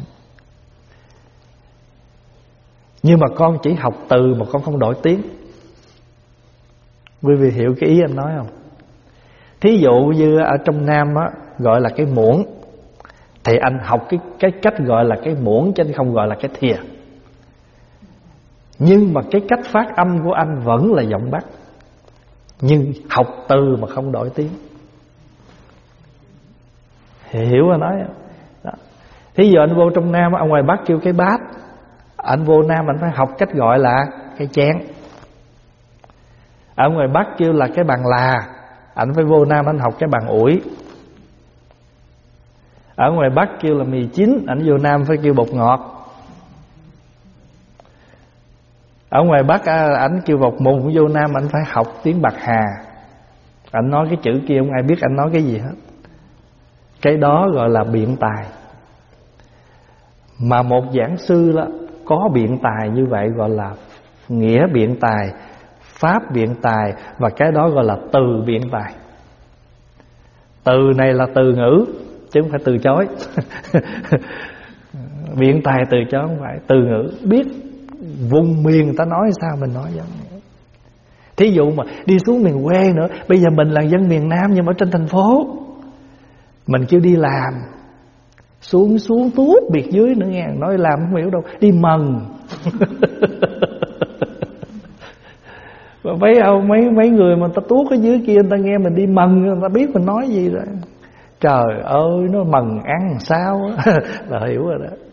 Nhưng mà con chỉ học từ mà con không đổi tiếng. Quý vị hiểu cái ý anh nói không? Thí dụ như ở trong Nam á gọi là cái muỗng, thì anh học cái cách gọi là cái muỗng chứ anh không gọi là cái thìa. Nhưng mà cái cách phát âm của anh vẫn là giọng Bắc. Nhưng học từ mà không đổi tiếng. Hiểu mà nói đó. Thí dụ anh vô trong Nam, ở ngoài Bắc kêu cái bát, anh vô Nam anh phải học cách gọi là cái chén. Ở ngoài Bắc kêu là cái bàn là, anh phải vô Nam anh học cái bàn ủi. Ở ngoài Bắc kêu là mì chín, anh vô Nam phải kêu bột ngọt. Ở ngoài Bắc anh kêu bột mùng, vô Nam anh phải học tiếng Bạc Hà. Anh nói cái chữ kia không ai biết anh nói cái gì hết. Cái đó gọi là biện tài. Mà một giảng sư đó có biện tài như vậy gọi là nghĩa biện tài, pháp biện tài, và cái đó gọi là từ biện tài. Từ này là từ ngữ chứ không phải từ chối. Biện tài từ chối không phải, từ ngữ. Biết vùng miền người ta nói sao mình nói giống vậy. Thí dụ mà đi xuống miền quê nữa, bây giờ mình là dân miền Nam nhưng mà ở trên thành phố, mình kêu đi làm, xuống tuốt biệt dưới nữa nghe, nói làm không hiểu đâu, đi mần. Mấy người mà ta tuốt ở dưới kia, người ta nghe mình đi mần, người ta biết mình nói gì rồi. Trời ơi, nó mần ăn sao là hiểu rồi đó.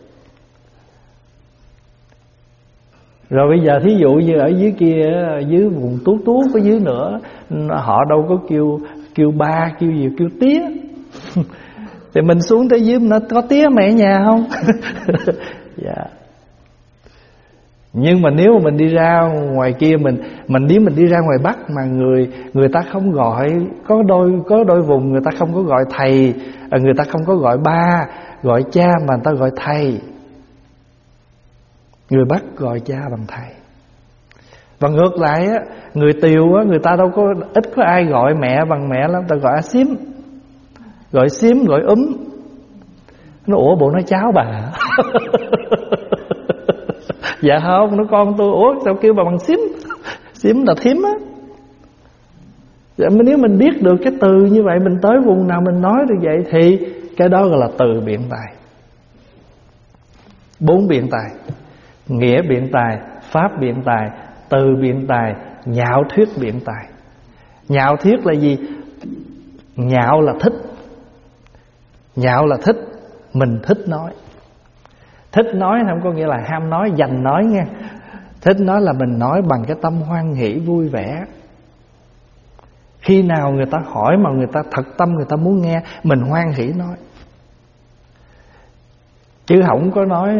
Rồi bây giờ thí dụ như ở dưới kia, dưới vùng tuốt ở dưới nữa, họ đâu có kêu ba, kêu gì, kêu tía. Thì mình xuống tới dưới nó có tía mẹ nhà không? Dạ. Nhưng mà nếu mà mình đi ra ngoài kia, mình đi ra ngoài Bắc mà người ta không gọi, có đôi vùng người ta không có gọi thầy, người ta không có gọi ba, gọi cha, mà người ta gọi thầy. Người Bắc gọi cha bằng thầy. Và ngược lại á, người Tiều á, người ta đâu có, ít có ai gọi mẹ bằng mẹ lắm, ta gọi xím, gọi xím, gọi Nó ủa bộ nó cháu bà. Dạ không, nó con tôi. Ủa sao kêu bà bằng xím? Xím là thím á. Dạ, nếu mình biết được cái từ như vậy, mình tới vùng nào mình nói được vậy, thì cái đó gọi là từ biện tài. 4 biện tài: nghĩa biện tài, pháp biện tài, từ biện tài, nhạo thuyết biện tài. Nhạo thuyết là gì? Nhạo là thích. Nhạo là thích, mình thích nói. Thích nói không có nghĩa là ham nói, dành nói nha. Thích nói là mình nói bằng cái tâm hoan hỷ vui vẻ. Khi nào người ta hỏi mà người ta thật tâm, người ta muốn nghe, mình hoan hỷ nói. Chứ không có nói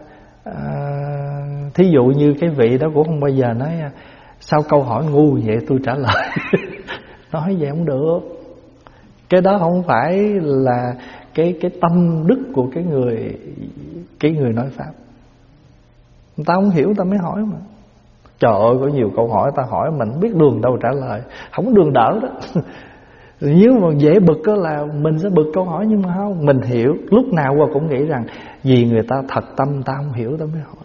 thí dụ như cái vị đó cũng không bao giờ nói sau câu hỏi ngu vậy tôi trả lời. Nói vậy không được. Cái đó không phải là cái tâm đức của cái người nói pháp. Người ta không hiểu, người ta mới hỏi mà. Trời ơi, có nhiều câu hỏi ta hỏi mình không biết đường đâu trả lời, không đường đỡ đó. Nếu mà dễ bực đó là mình sẽ bực câu hỏi, nhưng mà không, mình hiểu. Lúc nào qua cũng nghĩ rằng vì người ta thật tâm, ta không hiểu ta mới hỏi,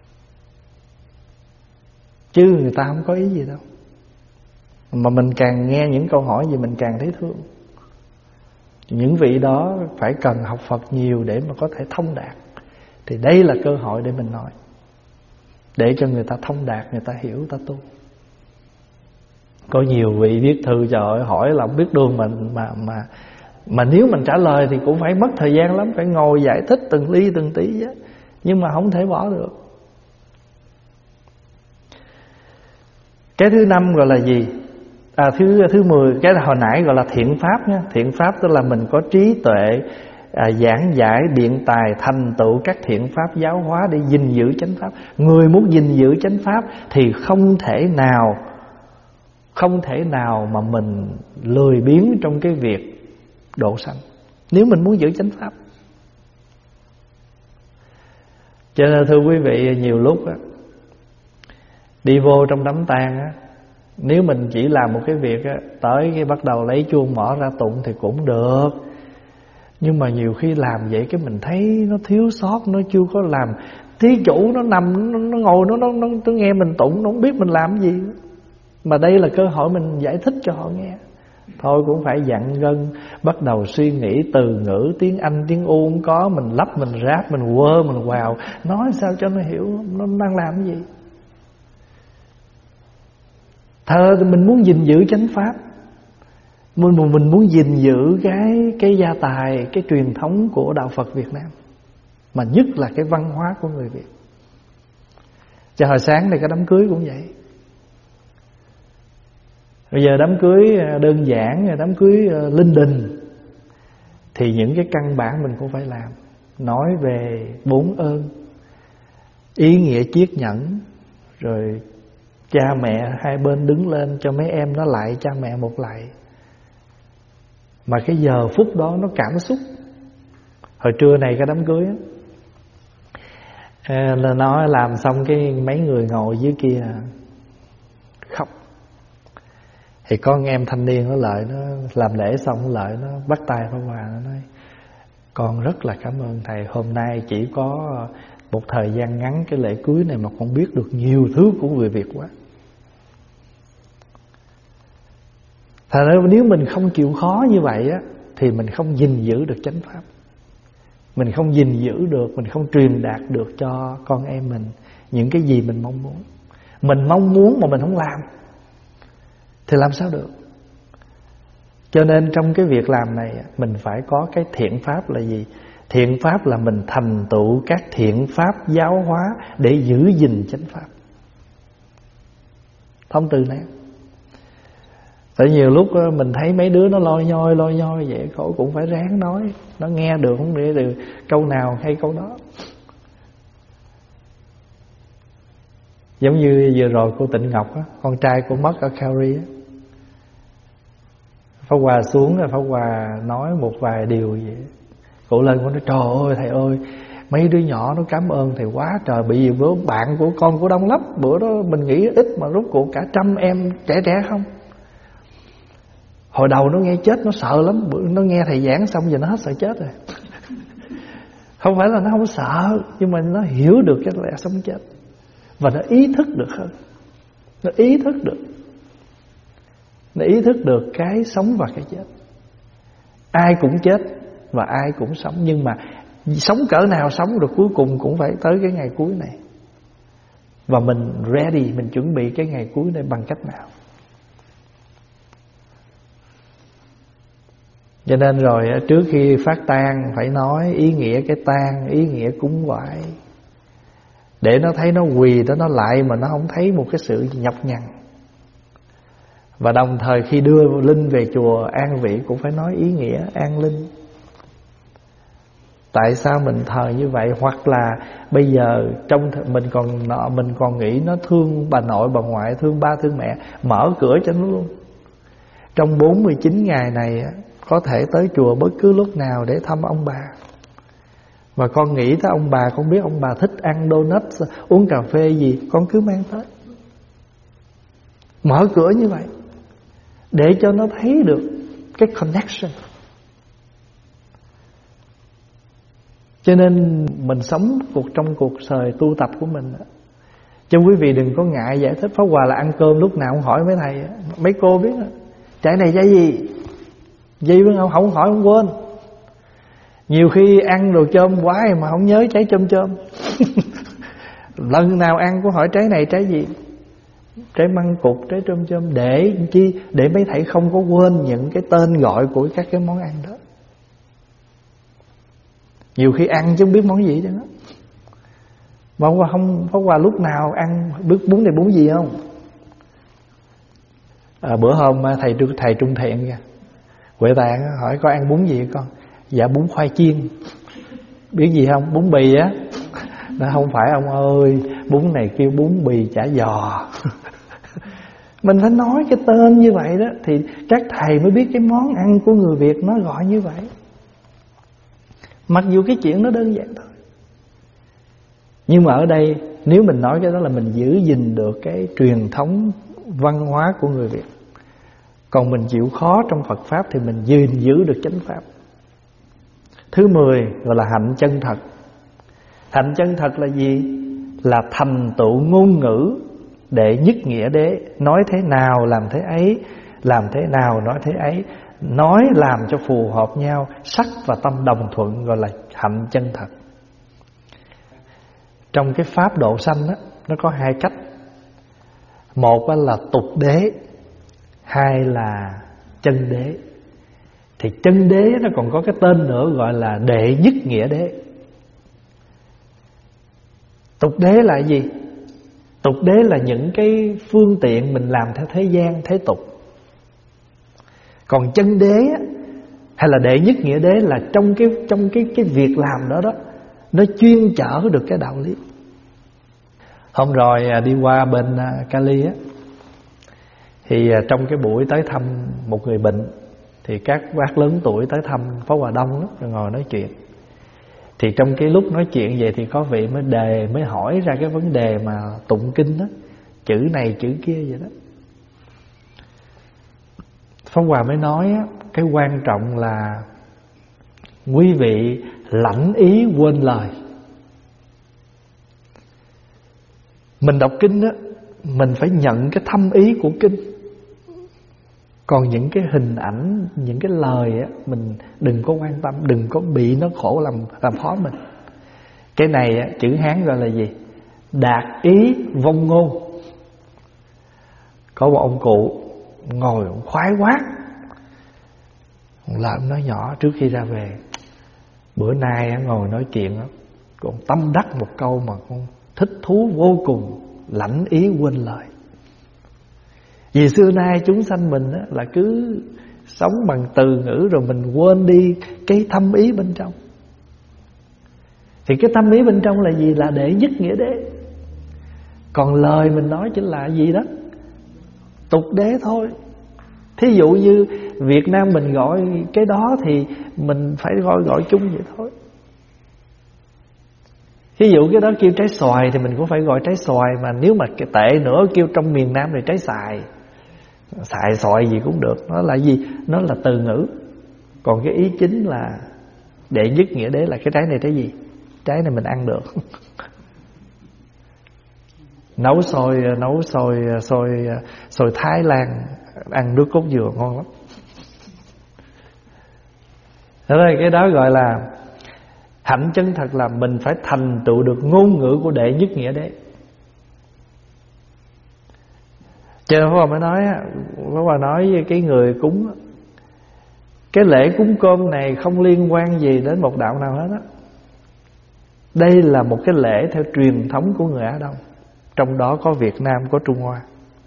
chứ người ta không có ý gì đâu. Mà mình càng nghe những câu hỏi gì mình càng thấy thương. Những vị đó phải cần học Phật nhiều để mà có thể thông đạt. Thì đây là cơ hội để mình nói, để cho người ta thông đạt, người ta hiểu, người ta tu. Có nhiều vị viết thư trời ơi, hỏi là không biết đường mà nếu mình trả lời thì cũng phải mất thời gian lắm, phải ngồi giải thích từng ly từng tí á. Nhưng mà không thể bỏ được. Cái thứ 5 gọi là gì? Thứ 10, cái hồi nãy gọi là thiện pháp nhé. Thiện pháp tức là mình có trí tuệ, giảng giải, biện tài, thành tựu các thiện pháp giáo hóa để gìn giữ chánh pháp. Người muốn gìn giữ chánh pháp thì không thể nào mà mình lười biếng trong cái việc độ sanh, nếu mình muốn giữ chánh pháp. Cho nên thưa quý vị, nhiều lúc á, đi vô trong đám tang á, nếu mình chỉ làm một cái việc á, tới cái bắt đầu lấy chuông mở ra tụng thì cũng được. Nhưng mà nhiều khi làm vậy cái mình thấy nó thiếu sót, nó chưa có làm. Thí chủ nó nằm, nó ngồi, nó nghe mình tụng, nó không biết mình làm cái gì. Mà đây là cơ hội mình giải thích cho họ nghe. Thôi cũng phải dặn gân, bắt đầu suy nghĩ từ ngữ tiếng Anh, tiếng U không có, mình lắp, mình ráp, mình quơ, mình quào, nói sao cho nó hiểu nó đang làm cái gì. Thơ thì mình muốn gìn giữ chánh pháp, mình muốn gìn giữ cái gia tài, cái truyền thống của đạo Phật Việt Nam, mà nhất là cái văn hóa của người Việt. Cho hồi sáng này cái đám cưới cũng vậy. Bây giờ đám cưới đơn giản, đám cưới linh đình, thì những cái căn bản mình cũng phải làm. Nói về 4 ơn, ý nghĩa chiết nhẫn, rồi cha mẹ hai bên đứng lên cho mấy em nó lại cha mẹ một lại. Mà cái giờ phút đó nó cảm xúc. Hồi trưa này cái đám cưới á, là nó làm xong cái mấy người ngồi dưới kia khóc. Thì có con em thanh niên nó lại, nó làm lễ xong nó lại, nó bắt tay Pháp Hòa, nó nói: con rất là cảm ơn thầy, hôm nay chỉ có một thời gian ngắn cái lễ cưới này mà con biết được nhiều thứ của người Việt quá. Thật ra nếu mình không chịu khó như vậy á, thì mình không gìn giữ được chánh pháp, mình không gìn giữ được, mình không truyền đạt được cho con em mình những cái gì mình mong muốn. Mình mong muốn mà mình không làm thì làm sao được. Cho nên trong cái việc làm này mình phải có cái thiện pháp là gì? Thiện pháp là mình thành tựu các thiện pháp giáo hóa để giữ gìn chánh pháp. Thông từ này. Tại nhiều lúc mình thấy mấy đứa nó loi nhoi vậy, cậu cũng phải ráng nói, nó nghe được không nghe được, câu nào hay câu đó. Giống như vừa rồi cô Tịnh Ngọc á, con trai cô mất ở Calgary á, Pháp Hòa xuống rồi Pháp Hòa nói một vài điều vậy. Cô lên cô nói: trời ơi thầy ơi, mấy đứa nhỏ nó cảm ơn thầy quá trời. Bởi vì bữa bạn của con của đông lắm, bữa đó mình nghĩ ít mà rốt cuộc cả 100 em trẻ không. Hồi đầu nó nghe chết nó sợ lắm, nó nghe thầy giảng xong giờ nó hết sợ chết rồi. Không phải là nó không sợ, nhưng mà nó hiểu được cái lẽ sống chết, và nó ý thức được hơn. Nó ý thức được cái sống và cái chết. Ai cũng chết và ai cũng sống, nhưng mà sống cỡ nào sống được cuối cùng cũng phải tới cái ngày cuối này. Và mình ready, mình chuẩn bị cái ngày cuối này bằng cách nào. Cho nên rồi trước khi phát tang phải nói ý nghĩa cái tang, ý nghĩa cúng quải, để nó thấy nó quỳ đó, nó lại mà nó không thấy một cái sự nhọc nhằn. Và đồng thời khi đưa linh về chùa an vị cũng phải nói ý nghĩa an linh. Tại sao mình thờ như vậy? Hoặc là bây giờ trong mình còn nghĩ nó thương bà nội bà ngoại, thương ba thương mẹ, mở cửa cho nó luôn. Trong 49 ngày này có thể tới chùa bất cứ lúc nào để thăm ông bà. Và con nghĩ tới ông bà, con biết ông bà thích ăn donut, uống cà phê gì, con cứ mang tới. Mở cửa như vậy để cho nó thấy được cái connection. Cho nên mình sống trong cuộc đời tu tập của mình. Cho quý vị đừng có ngại giải thích. Pháp Hòa là ăn cơm lúc nào cũng hỏi mấy thầy, mấy cô biết đó. Trái này trái gì? Gì biết không? Không hỏi không quên. Nhiều khi ăn đồ chôm quá mà không nhớ trái chôm. Lần nào ăn cũng hỏi trái này trái gì? Trái măng cụt, trái chôm. Để chi? Để mấy thầy không có quên những cái tên gọi của các cái món ăn đó. Nhiều khi ăn chứ không biết món gì chứ đó. Mà Pháp Hòa lúc nào ăn biết bún này bún gì không? Bữa hôm thầy Trung Thiện kìa, Huệ Tạng hỏi có ăn bún gì con? Dạ bún khoai chiên. Biết gì không? Bún bì á. Nó không phải ông ơi, bún này kêu bún bì chả giò. Mình phải nói cái tên như vậy đó, thì các thầy mới biết cái món ăn của người Việt nó gọi như vậy. Mặc dù cái chuyện nó đơn giản thôi, nhưng mà ở đây nếu mình nói cái đó là mình giữ gìn được cái truyền thống văn hóa của người Việt. Còn mình chịu khó trong Phật Pháp thì mình gìn giữ được chánh Pháp. Thứ 10 gọi là hạnh chân thật. Hạnh chân thật là gì? Là thành tựu ngôn ngữ để nhất nghĩa đế. Nói thế nào làm thế ấy, làm thế nào nói thế ấy. Nói làm cho phù hợp nhau, sắc và tâm đồng thuận, gọi là hạnh chân thật. Trong cái pháp độ sanh đó, nó có 2 cách. Một là tục đế, hai là chân đế. Thì chân đế nó còn có cái tên nữa gọi là đệ nhất nghĩa đế. Tục đế là gì? Tục đế là những cái phương tiện mình làm theo thế gian, thế tục. Còn chân đế hay là đệ nhất nghĩa đế là trong cái việc làm đó nó chuyên chở được cái đạo lý. Hôm rồi đi qua bên Cali á, thì trong cái buổi tới thăm một người bệnh, thì các bác lớn tuổi tới thăm Pháp Hòa Đông đó, rồi ngồi nói chuyện. Thì trong cái lúc nói chuyện vậy thì có vị mới hỏi ra cái vấn đề mà tụng kinh đó, chữ này chữ kia vậy đó. Pháp Hòa mới nói á, cái quan trọng là quý vị lãnh ý quên lời. Mình đọc kinh á, mình phải nhận cái thâm ý của kinh. Còn những cái hình ảnh, những cái lời á, mình đừng có quan tâm, đừng có bị nó khổ làm khó mình. Cái này á, chữ Hán gọi là gì? Đạt ý vong ngôn. Có một ông cụ ngồi khoái quá, làm nói nhỏ trước khi ra về: bữa nay ngồi nói chuyện con tâm đắc một câu mà con thích thú vô cùng, lãnh ý quên lời. Vì xưa nay chúng sanh mình là cứ sống bằng từ ngữ rồi mình quên đi cái thâm ý bên trong. Thì cái thâm ý bên trong là gì? Là đệ nhất nghĩa đế. Còn lời mình nói chỉ là gì đó? Tục đế thôi. Thí dụ như Việt Nam mình gọi cái đó thì mình phải gọi chung vậy thôi. Ví dụ cái đó kêu trái xoài thì mình cũng phải gọi trái xoài. Mà nếu mà cái tệ nữa kêu trong miền Nam thì trái xài. Xài xoài gì cũng được. Nó là gì? Nó là từ ngữ. Còn cái ý chính là đệ nhất nghĩa đế là cái trái này trái gì? Trái này mình ăn được. Nấu xôi Thái Lan ăn nước cốt dừa ngon lắm. Thế nên cái đó gọi là hạnh chân thật, là mình phải thành tựu được ngôn ngữ của đệ nhất nghĩa đế. Cho nên Pháp Hòa mới nói, Pháp Hòa nói với cái người cúng, cái lễ cúng cơm này không liên quan gì đến một đạo nào hết á. Đây là một cái lễ theo truyền thống của người Á Đông, trong đó có Việt Nam, có Trung Hoa.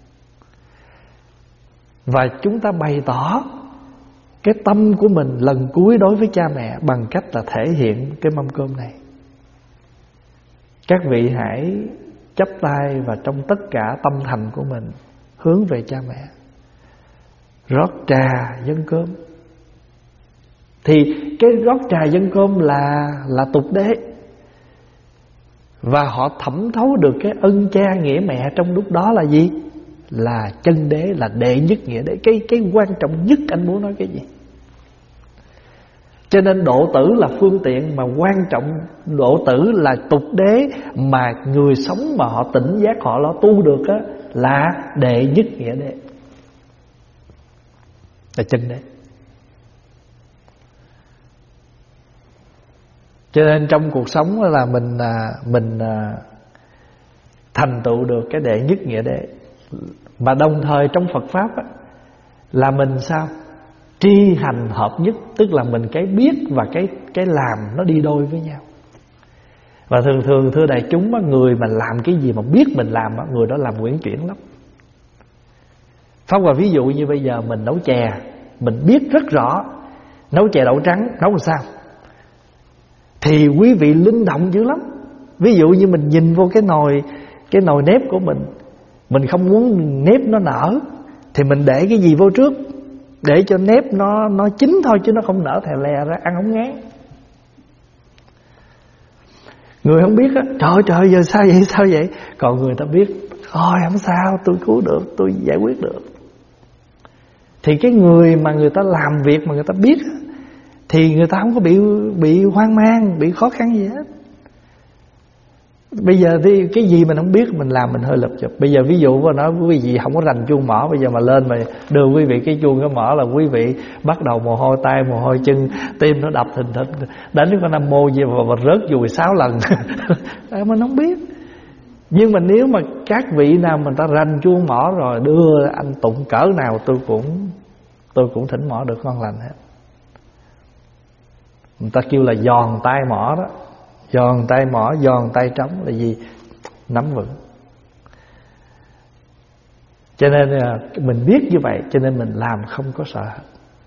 Và chúng ta bày tỏ cái tâm của mình lần cuối đối với cha mẹ bằng cách là thể hiện cái mâm cơm này. Các vị hãy chắp tay và trong tất cả tâm thành của mình hướng về cha mẹ, rót trà dâng cơm. Thì cái rót trà dâng cơm là tục đế. Và họ thẩm thấu được cái ân cha nghĩa mẹ trong lúc đó là gì? Là chân đế, là đệ nhất nghĩa đế. Cái quan trọng nhất anh muốn nói cái gì? Cho nên độ tử là phương tiện, mà quan trọng độ tử là tục đế. Mà người sống mà họ tỉnh giác, họ lo tu được á, là đệ nhất nghĩa đế, là chân đế. Cho nên trong cuộc sống là mình thành tựu được cái đệ nhất nghĩa đế. Mà đồng thời trong Phật Pháp á, là mình sao? Tri hành hợp nhất. Tức là mình cái biết và cái làm nó đi đôi với nhau. Và thường thưa đại chúng á, người mà làm cái gì mà biết mình làm á, người đó làm uyển chuyển lắm. Pháp Hòa ví dụ như bây giờ mình nấu chè, mình biết rất rõ nấu chè đậu trắng nấu làm sao, thì quý vị linh động dữ lắm. Ví dụ như mình nhìn vô cái nồi nếp của mình không muốn nếp nó nở, thì mình để cái gì vô trước để cho nếp nó chín thôi, chứ nó không nở thè lè ra, ăn không ngán. Người không biết á, trời giờ sao vậy? Còn người ta biết, thôi không sao, tôi cứu được, tôi giải quyết được. Thì cái người mà người ta làm việc mà người ta biết á, thì người ta không có bị hoang mang, bị khó khăn gì hết. Bây giờ thì cái gì mình không biết mình làm mình hơi lập chụp. Bây giờ ví dụ mà nói quý vị không có rành chuông mỏ, bây giờ mà lên mà đưa quý vị cái chuông cái mỏ là quý vị bắt đầu mồ hôi tay, mồ hôi chân, tim nó đập thình thịch, đánh con Nam Mô gì mà rớt dùi 6 lần. Mình không biết. Nhưng mà nếu mà các vị nào mà ta rành chuông mỏ rồi, đưa anh tụng cỡ nào tôi cũng thỉnh mỏ được ngon lành hết. Người ta kêu là giòn tay mỏ đó. Giòn tay mỏ, giòn tay trống là gì? Nắm vững. Cho nên là mình biết như vậy, cho nên mình làm không có sợ hết.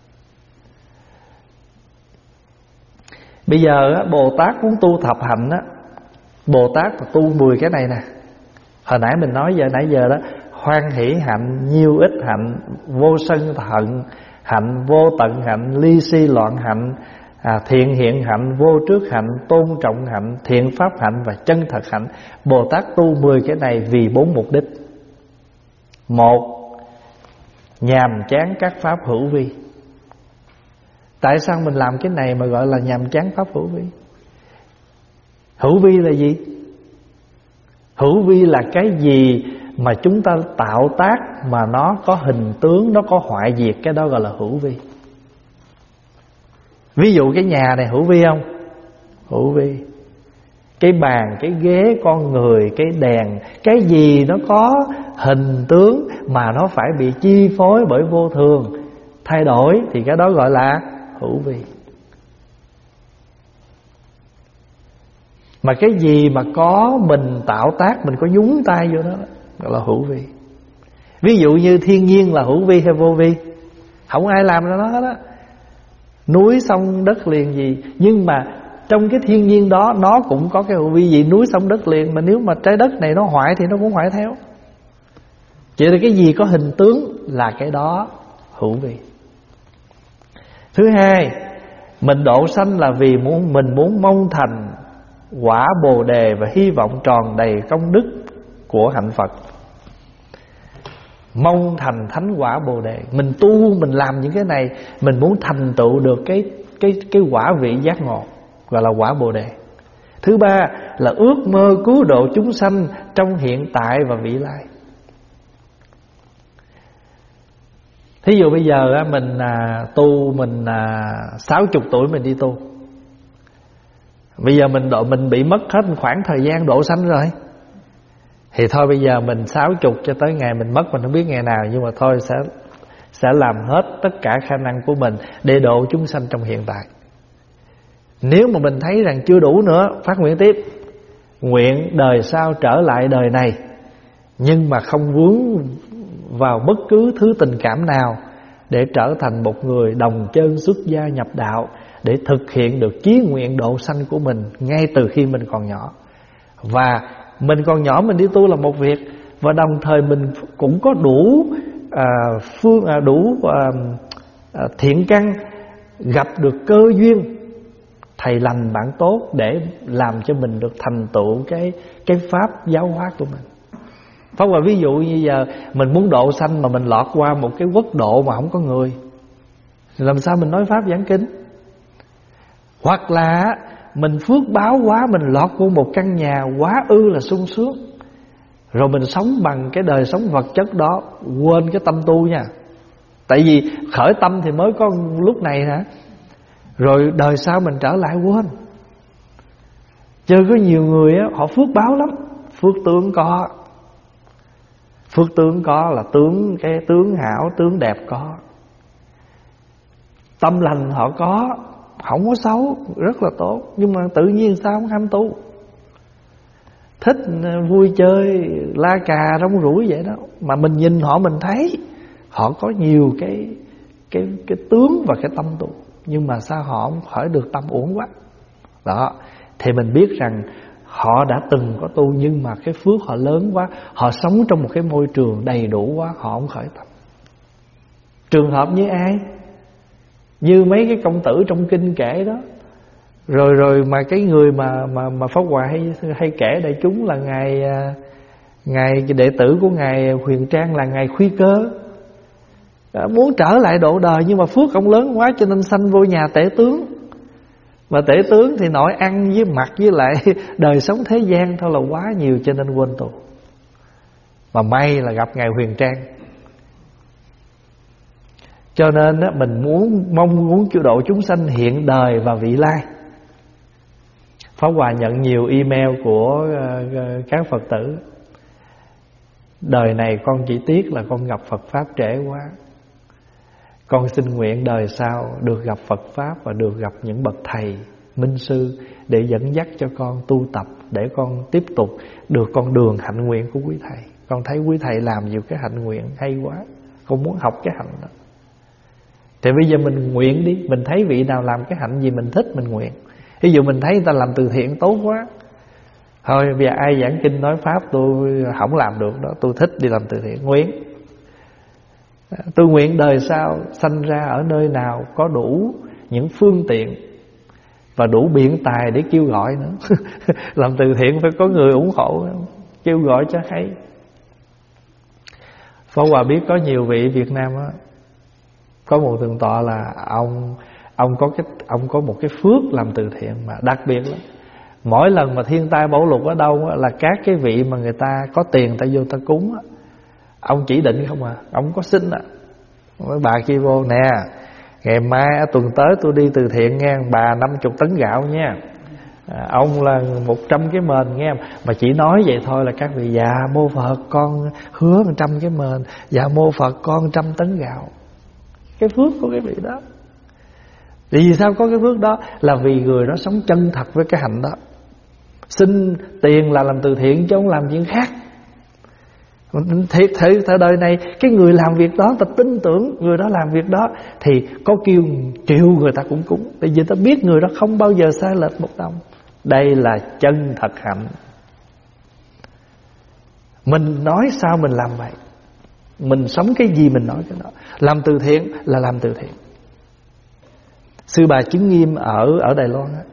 Bây giờ á, Bồ Tát muốn tu thập hạnh á, Bồ Tát mà tu 10 cái này nè. Hồi nãy mình nói nãy giờ đó, hoan hỷ hạnh, nhiêu ích hạnh, vô sân hận hạnh, vô tận hạnh, ly si loạn hạnh, thiện hiện hạnh, vô trước hạnh, tôn trọng hạnh, thiện pháp hạnh và chân thật hạnh. Bồ Tát tu 10 cái này vì 4 mục đích. 1. Nhàm chán các pháp hữu vi. Tại sao mình làm cái này mà gọi là nhàm chán pháp hữu vi? Hữu vi là gì? Hữu vi là cái gì mà chúng ta tạo tác mà nó có hình tướng, nó có hoại diệt, cái đó gọi là hữu vi. Ví dụ cái nhà này hữu vi không? Hữu vi. Cái bàn, cái ghế, con người, cái đèn, cái gì nó có hình tướng mà nó phải bị chi phối bởi vô thường, thay đổi, thì cái đó gọi là hữu vi. Mà cái gì mà có mình tạo tác, mình có nhúng tay vô đó, gọi là hữu vi. Ví dụ như thiên nhiên là hữu vi hay vô vi? Không ai làm ra nó hết á. Núi sông đất liền gì, nhưng mà trong cái thiên nhiên đó nó cũng có cái hữu vi gì, núi sông đất liền. Mà nếu mà trái đất này nó hoại thì nó cũng hoại theo. Chỉ là cái gì có hình tướng là cái đó hữu vi. Thứ hai, mình độ sanh là vì mình muốn mong thành quả Bồ Đề và hy vọng tròn đầy công đức của hạnh Phật. Mong thành thánh quả Bồ Đề. Mình tu, mình làm những cái này, mình muốn thành tựu được cái quả vị giác ngộ, gọi là quả Bồ Đề. Thứ ba là ước mơ cứu độ chúng sanh trong hiện tại và vị lai. Thí dụ bây giờ mình tu, mình 60 tuổi mình đi tu. Bây giờ mình bị mất hết khoảng thời gian độ sanh rồi, thì thôi bây giờ mình 60 cho tới ngày mình mất mình không biết ngày nào, nhưng mà thôi sẽ làm hết tất cả khả năng của mình để độ chúng sanh trong hiện tại. Nếu mà mình thấy rằng chưa đủ nữa, phát nguyện tiếp. Nguyện đời sau trở lại đời này, nhưng mà không vướng vào bất cứ thứ tình cảm nào, để trở thành một người đồng chân xuất gia nhập đạo, để thực hiện được chí nguyện độ sanh của mình ngay từ khi mình còn nhỏ. Và mình còn nhỏ mình đi tu là một việc, và đồng thời mình cũng có đủ thiện căn, gặp được cơ duyên thầy lành bạn tốt để làm cho mình được thành tựu cái pháp giáo hóa của mình. Pháp là ví dụ như giờ mình muốn độ sanh mà mình lọt qua một cái quốc độ mà không có người, thì làm sao mình nói pháp giảng kinh? Hoặc là mình phước báo quá, mình lọt vô một căn nhà quá là sung sướng, rồi mình sống bằng cái đời sống vật chất đó, quên cái tâm tu nha. Tại vì khởi tâm thì mới có lúc này hả, rồi đời sau mình trở lại quên. Chứ có nhiều người á, họ phước báo lắm. Phước tướng có, phước tướng có là cái tướng hảo, tướng đẹp có. Tâm lành họ có, không có xấu, rất là tốt. Nhưng mà tự nhiên sao không ham tu, thích vui chơi la cà rong ruổi vậy đó. Mà mình nhìn họ, mình thấy họ có nhiều cái tướng và cái tâm tu, nhưng mà sao họ không khỏi được tâm uổng quá. Đó, thì mình biết rằng họ đã từng có tu, nhưng mà cái phước họ lớn quá, họ sống trong một cái môi trường đầy đủ quá, họ không khởi tâm. Trường hợp như ai? Như mấy cái công tử trong kinh kể đó. Rồi mà cái người mà Pháp Hòa hay kể đại chúng là ngài đệ tử của ngài Huyền Trang là ngài Khuy Cơ. Muốn trở lại độ đời, nhưng mà phước ông lớn quá cho nên sanh vô nhà tể tướng. Mà tể tướng thì nội ăn với mặc với lại đời sống thế gian thôi là quá nhiều, cho nên quên tu. Mà may là gặp ngài Huyền Trang. Cho nên mình mong muốn cứu độ chúng sanh hiện đời và vị lai. Pháp Hòa nhận nhiều email của các Phật tử: đời này con chỉ tiếc là con gặp Phật Pháp trễ quá. Con xin nguyện đời sau được gặp Phật Pháp và được gặp những bậc thầy, minh sư để dẫn dắt cho con tu tập, để con tiếp tục được con đường hạnh nguyện của quý thầy. Con thấy quý thầy làm nhiều cái hạnh nguyện hay quá, con muốn học cái hạnh đó. Thì bây giờ mình nguyện đi. Mình thấy vị nào làm cái hạnh gì mình thích mình nguyện. Ví dụ mình thấy người ta làm từ thiện tốt quá, thôi bây giờ ai giảng kinh nói Pháp tôi không làm được đó, tôi thích đi làm từ thiện. Nguyện, tôi nguyện đời sau sanh ra ở nơi nào có đủ những phương tiện và đủ biện tài để kêu gọi nữa. Làm từ thiện phải có người ủng hộ, kêu gọi cho hay. Pháp Hòa biết có nhiều vị Việt Nam á, có một thượng tọa là ông có một cái phước làm từ thiện mà đặc biệt lắm. Mỗi lần mà thiên tai bão lụt ở đâu á, là các cái vị mà người ta có tiền ta vô ta cúng á, ông chỉ định không à, ông có xin à. Mấy bà kia vô nè, ngày mai tuần tới tôi đi từ thiện nghe, bà 50 tấn gạo nha, ông là 100 cái mền nghe. Mà chỉ nói vậy thôi là các vị: dạ mô Phật con hứa 100 cái mền, dạ mô Phật con 100 tấn gạo. Cái phước của cái vị đó. Vì sao có cái phước đó? Là vì người đó sống chân thật với cái hạnh đó. Xin tiền là làm từ thiện chứ không làm chuyện khác. Thiệt sự thời đời này cái người làm việc đó ta tin tưởng người đó làm việc đó thì có kêu triệu người ta cũng cúng. Tại vì ta biết người đó không bao giờ sai lệch một đồng. Đây là chân thật hạnh. Mình nói sao mình làm vậy. Mình sống cái gì mình nói cái đó. Làm từ thiện là làm từ thiện. Sư Bà Chứng Nghiêm ở Đài Loan á,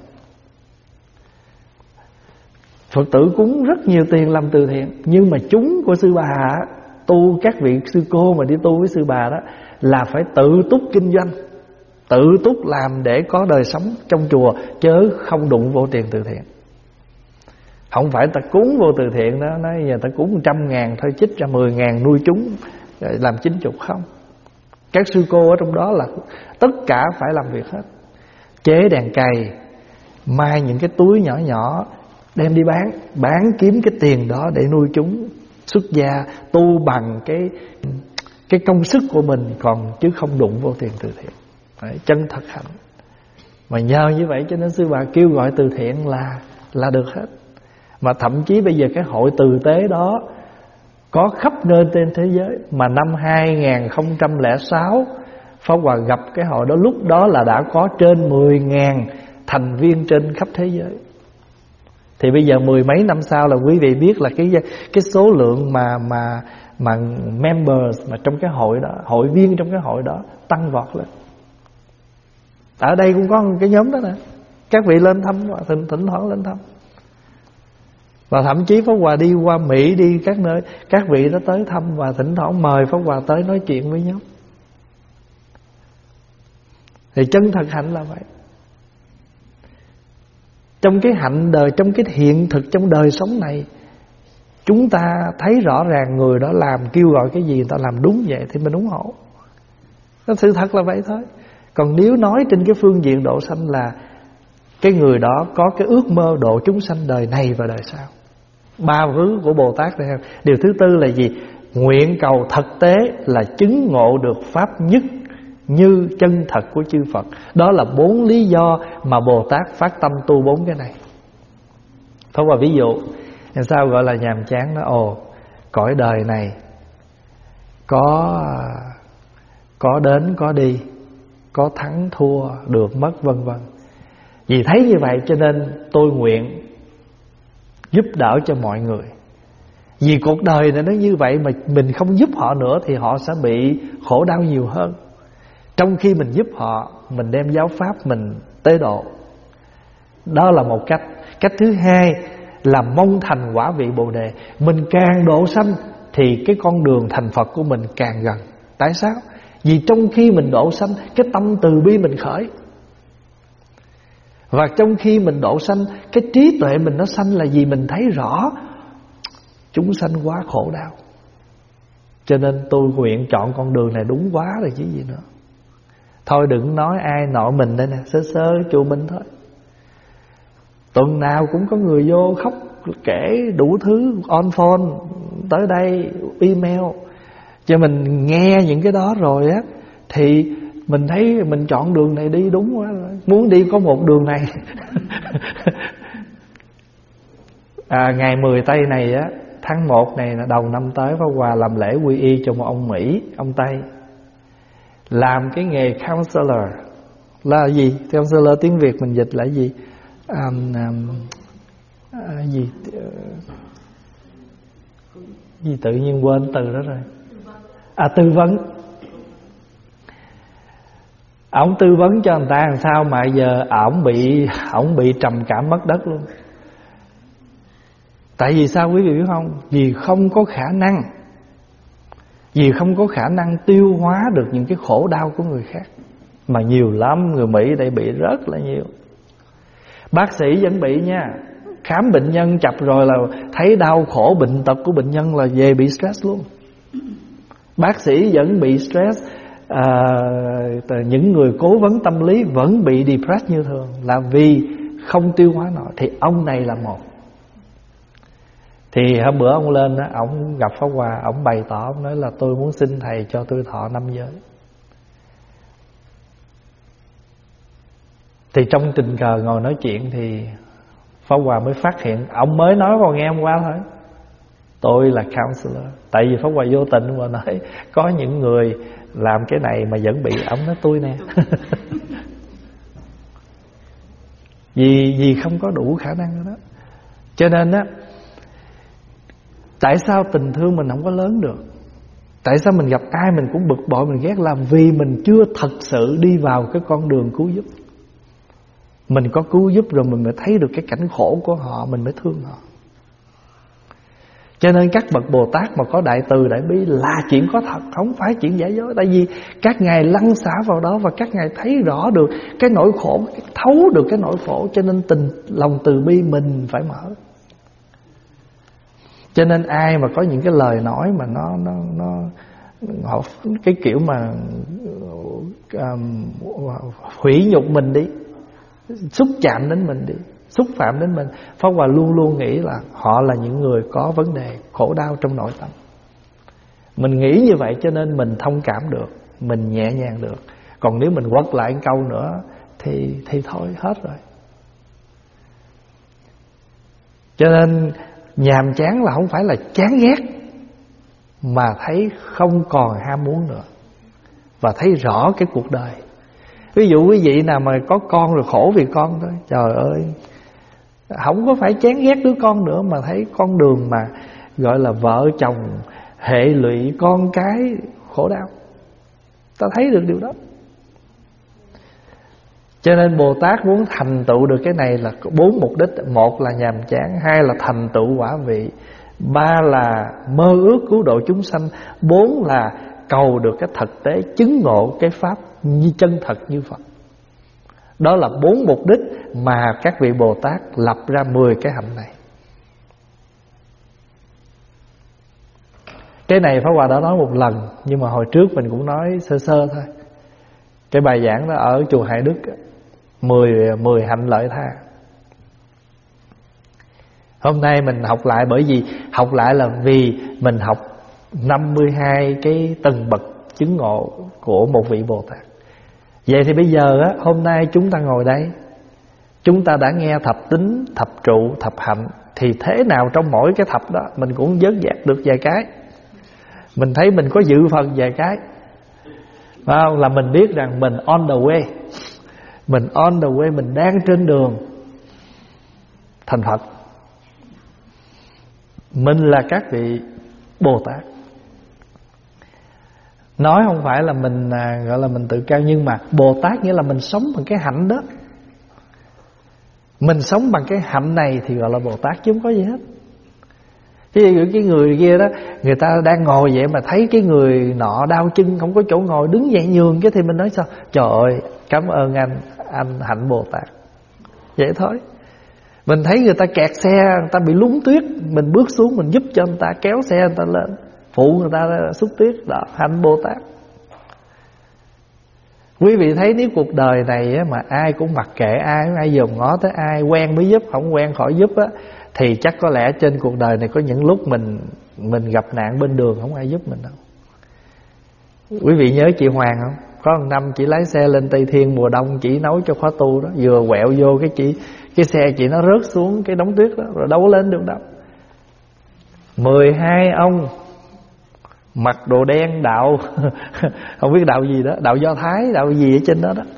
Phật tử cúng rất nhiều tiền làm từ thiện. Nhưng mà chúng của Sư Bà tu, các vị sư cô mà đi tu với Sư Bà đó, là phải tự túc kinh doanh, tự túc làm để có đời sống trong chùa, chớ không đụng vô tiền từ thiện. Không phải ta cúng vô từ thiện đó, nói giờ ta cúng 100.000 thôi, chích ra 10.000 nuôi chúng làm 90. Không. Các sư cô ở trong đó là tất cả phải làm việc hết. Chế đèn cày, mai những cái túi nhỏ nhỏ đem đi bán kiếm cái tiền đó để nuôi chúng, xuất gia tu bằng cái công sức của mình, còn chứ không đụng vô tiền từ thiện. Đấy, chân thật hạnh. Mà nhờ như vậy cho nên Sư Bà kêu gọi từ thiện là được hết. Mà thậm chí bây giờ cái hội từ tế đó có khắp nơi trên thế giới. Mà năm 2006 Pháp Hòa gặp cái hội đó, lúc đó là đã có trên 10.000 thành viên trên khắp thế giới. Thì bây giờ 10 mấy năm sau là quý vị biết là cái số lượng mà members mà trong cái hội đó, hội viên trong cái hội đó tăng vọt lên. Ở đây cũng có cái nhóm đó nè, các vị lên thăm, thỉnh thoảng lên thăm. Và thậm chí Pháp Hòa đi qua Mỹ, đi các nơi, các vị đó tới thăm và thỉnh thoảng mời Pháp Hòa tới nói chuyện với nhóm. Thì chân thật hạnh là vậy. Trong cái hạnh đời, trong cái hiện thực, trong đời sống này, chúng ta thấy rõ ràng người đó làm, kêu gọi cái gì người ta làm đúng vậy thì mình ủng hộ. Sự thật là vậy thôi. Còn nếu nói trên cái phương diện độ sanh là cái người đó có cái ước mơ độ chúng sanh đời này và đời sau. 3 thứ của Bồ Tát này. Điều thứ tư là gì? Nguyện cầu thực tế là chứng ngộ được pháp nhất như chân thật của chư Phật. Đó là 4 lý do mà Bồ Tát phát tâm tu 4 cái này. Pháp Hòa ví dụ, sao gọi là nhàm chán đó? Ồ, cõi đời này có đến có đi, có thắng thua, được mất vân vân. Vì thấy như vậy cho nên tôi nguyện giúp đỡ cho mọi người. Vì cuộc đời này nó như vậy mà mình không giúp họ nữa thì họ sẽ bị khổ đau nhiều hơn. Trong khi mình giúp họ, mình đem giáo pháp mình tế độ. Đó là một cách. Cách thứ hai là mong thành quả vị Bồ Đề. Mình càng độ sanh thì cái con đường thành Phật của mình càng gần. Tại sao? Vì trong khi mình độ sanh, cái tâm từ bi mình khởi. Và trong khi mình độ sanh, cái trí tuệ mình nó sanh là gì? Mình thấy rõ chúng sanh quá khổ đau. Cho nên tôi nguyện chọn con đường này đúng quá rồi chứ gì nữa. Thôi đừng nói ai nội mình đây nè, sơ chùa mình thôi. Tuần nào cũng có người vô khóc kể đủ thứ, on phone, tới đây, email. Cho mình nghe những cái đó rồi á, thì mình thấy mình chọn đường này đi đúng quá rồi. Muốn đi có một đường này. Ngày 10 Tây này á, tháng 1 này là đầu năm tới, Pháp Hòa làm lễ quy y cho một ông Mỹ, ông Tây, làm cái nghề counselor. Là gì? Counselor tiếng Việt mình dịch là gì? Gì tự nhiên quên từ đó rồi. Tư vấn. Ổng tư vấn cho người ta làm sao mà giờ ổng bị trầm cảm mất đất luôn. Tại vì sao quý vị biết không? Vì không có khả năng tiêu hóa được những cái khổ đau của người khác. Mà nhiều lắm, người Mỹ đây bị rất là nhiều. Bác sĩ vẫn bị nha. Khám bệnh nhân chập rồi là thấy đau khổ bệnh tật của bệnh nhân là về bị stress luôn. Bác sĩ vẫn bị stress. Những người cố vấn tâm lý vẫn bị depressed như thường, là vì không tiêu hóa nổi. Thì ông này là một. Thì hôm bữa ông lên đó, ông gặp Pháp Hòa, ông bày tỏ, ông nói là tôi muốn xin thầy cho tôi thọ 5 giới. Thì trong tình cờ ngồi nói chuyện thì Pháp Hòa mới phát hiện, ông mới nói vào nghe hôm qua thôi, tôi là counselor. Tại vì Pháp Hòa vô tình mà nói có những người làm cái này mà vẫn bị. Ông nói tôi nè. Vì không có đủ khả năng đó. Cho nên á, tại sao tình thương mình không có lớn được? Tại sao mình gặp ai mình cũng bực bội, mình ghét? Là vì mình chưa thật sự đi vào cái con đường cứu giúp. Mình có cứu giúp rồi mình mới thấy được cái cảnh khổ của họ, mình mới thương họ. Cho nên các bậc Bồ Tát mà có đại từ đại bi là chuyện có thật, không phải chuyện giả dối. Tại vì các ngài lăn xả vào đó và các ngài thấy rõ được cái nỗi khổ, thấu được cái nỗi khổ. Cho nên lòng từ bi mình phải mở. Cho nên ai mà có những cái lời nói mà họ cái kiểu mà hủy nhục mình đi, xúc chạm đến mình đi, xúc phạm đến mình, Pháp Hòa luôn luôn nghĩ là họ là những người có vấn đề khổ đau trong nội tâm. Mình nghĩ như vậy cho nên mình thông cảm được, mình nhẹ nhàng được. Còn nếu mình quật lại một câu nữa thì thôi hết rồi. Cho nên nhàm chán là không phải là chán ghét, mà thấy không còn ham muốn nữa, và thấy rõ cái cuộc đời. Ví dụ quý vị nào mà có con rồi khổ vì con thôi, trời ơi, không có phải chán ghét đứa con nữa, mà thấy con đường mà gọi là vợ chồng, hệ lụy con cái khổ đau. Ta thấy được điều đó. Cho nên Bồ Tát muốn thành tựu được cái này là có 4 mục đích. 1 là nhàm chán, 2 là thành tựu quả vị, 3 là mơ ước cứu độ chúng sanh, 4 là cầu được cái thực tế chứng ngộ cái pháp như chân thật như Phật. Đó là 4 mục đích mà các vị Bồ Tát lập ra 10 cái hạnh này. Cái này Pháp Hòa đã nói một lần, nhưng mà hồi trước mình cũng nói sơ sơ thôi. Cái bài giảng đó ở chùa Hải Đức, 10 hạnh lợi tha. Hôm nay mình học lại, bởi vì học lại là vì mình học 52 cái tầng bậc chứng ngộ của một vị Bồ Tát. Vậy thì bây giờ á, hôm nay chúng ta ngồi đây, chúng ta đã nghe thập tính, thập trụ, thập hạnh. Thì thế nào trong mỗi cái thập đó mình cũng vớt vát được vài cái. Mình thấy mình có dự phần vài cái, phải không? Là mình biết rằng mình on the way. Mình on the way, mình đang trên đường thành Phật. Mình là các vị Bồ Tát. Nói không phải là mình gọi là mình tự cao, nhưng mà Bồ Tát nghĩa là mình sống bằng cái hạnh đó. Mình sống bằng cái hạnh này thì gọi là Bồ Tát, chứ không có gì hết. Cái người kia đó, người ta đang ngồi vậy mà thấy cái người nọ đau chân không có chỗ ngồi, đứng dậy nhường cái, thì mình nói sao? Trời ơi, cảm ơn anh hạnh Bồ Tát. Vậy thôi. Mình thấy người ta kẹt xe, người ta bị lún tuyết, mình bước xuống mình giúp cho người ta kéo xe người ta lên, phụ người ta xúc tuyết, đó hạnh Bồ Tát. Quý vị thấy nếu cuộc đời này mà ai cũng mặc kệ ai dòm ngó tới ai, quen mới giúp, không quen khỏi giúp á, thì chắc có lẽ trên cuộc đời này có những lúc mình gặp nạn bên đường không ai giúp mình đâu. Quý vị nhớ chị Hoàng không? Có một năm chị lái xe lên Tây Thiên mùa đông, chị nấu cho khóa tu đó, vừa quẹo vô cái xe chị nó rớt xuống cái đống tuyết đó, rồi đâu có lên được đâu. 12 ông mặc đồ đen đạo không biết đạo gì đó, đạo Do Thái, đạo gì ở trên đó đó.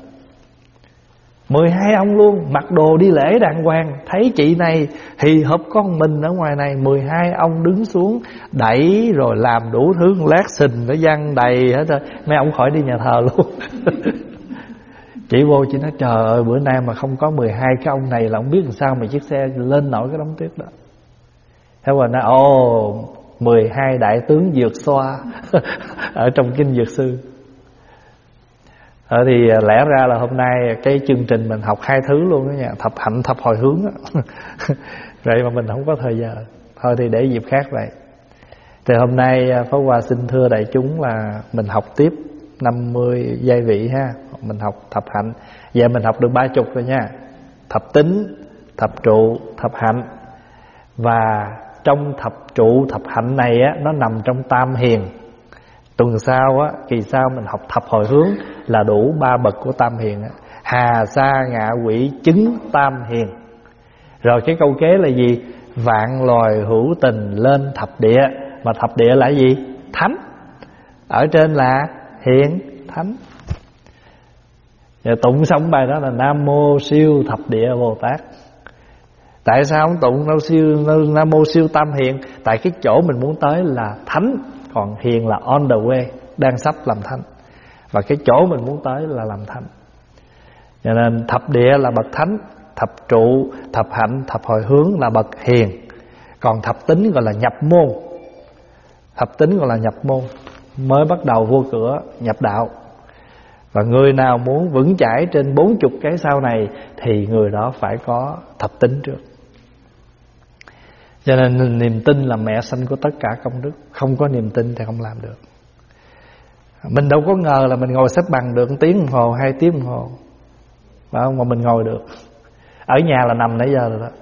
12 ông luôn, mặc đồ đi lễ đàng hoàng. Thấy chị này hì hụp con mình ở ngoài này, 12 ông đứng xuống đẩy rồi làm đủ thứ, lát sình nó văng đầy hết rồi. Mấy ông khỏi đi nhà thờ luôn. Chị vô chị nói trời ơi, bữa nay mà không có 12 cái ông này là không biết làm sao mà chiếc xe lên nổi cái đống tuyết đó. Thế rồi nói 12 đại tướng vượt xoa ở trong kinh Dược Sư. Thì lẽ ra là hôm nay cái chương trình mình học 2 thứ luôn đó nha, thập hạnh thập hồi hướng đó. Vậy mà mình không có thời giờ, thôi thì để dịp khác vậy. Thì hôm nay Pháp Hòa xin thưa đại chúng là mình học tiếp 50 giai vị ha. Mình học thập hạnh. Giờ mình học được 30 rồi nha. Thập tính, thập trụ, thập hạnh. Và trong thập trụ, thập hạnh này á, nó nằm trong tam hiền. Tuần sau á, kỳ sau mình học thập hồi hướng là đủ 3 bậc của tam hiền á. Hà sa ngạ quỷ chứng tam hiền. Rồi cái câu kế là gì? Vạn loài hữu tình lên thập địa. Mà thập địa là gì? Thánh. Ở trên là hiền thánh. Rồi tụng xong bài đó là Nam Mô Siêu Thập Địa Bồ Tát. Tại sao không tụng Nam Mô Siêu Tam Hiền? Tại cái chỗ mình muốn tới là thánh, còn hiền là on the way, đang sắp làm thánh. Và cái chỗ mình muốn tới là làm thánh. Cho nên thập địa là bậc thánh, thập trụ, thập hạnh, thập hồi hướng là bậc hiền. Còn thập tính gọi là nhập môn. Thập tính gọi là nhập môn, mới bắt đầu vô cửa nhập đạo. Và người nào muốn vững chãi trên 40 cái sau này thì người đó phải có thập tính trước. Cho nên niềm tin là mẹ sanh của tất cả công đức. Không có niềm tin thì không làm được. Mình đâu có ngờ là mình ngồi xếp bằng được 1 tiếng đồng hồ, 2 tiếng đồng hồ, phải không? Mà mình ngồi được. Ở nhà là nằm nãy giờ rồi đó.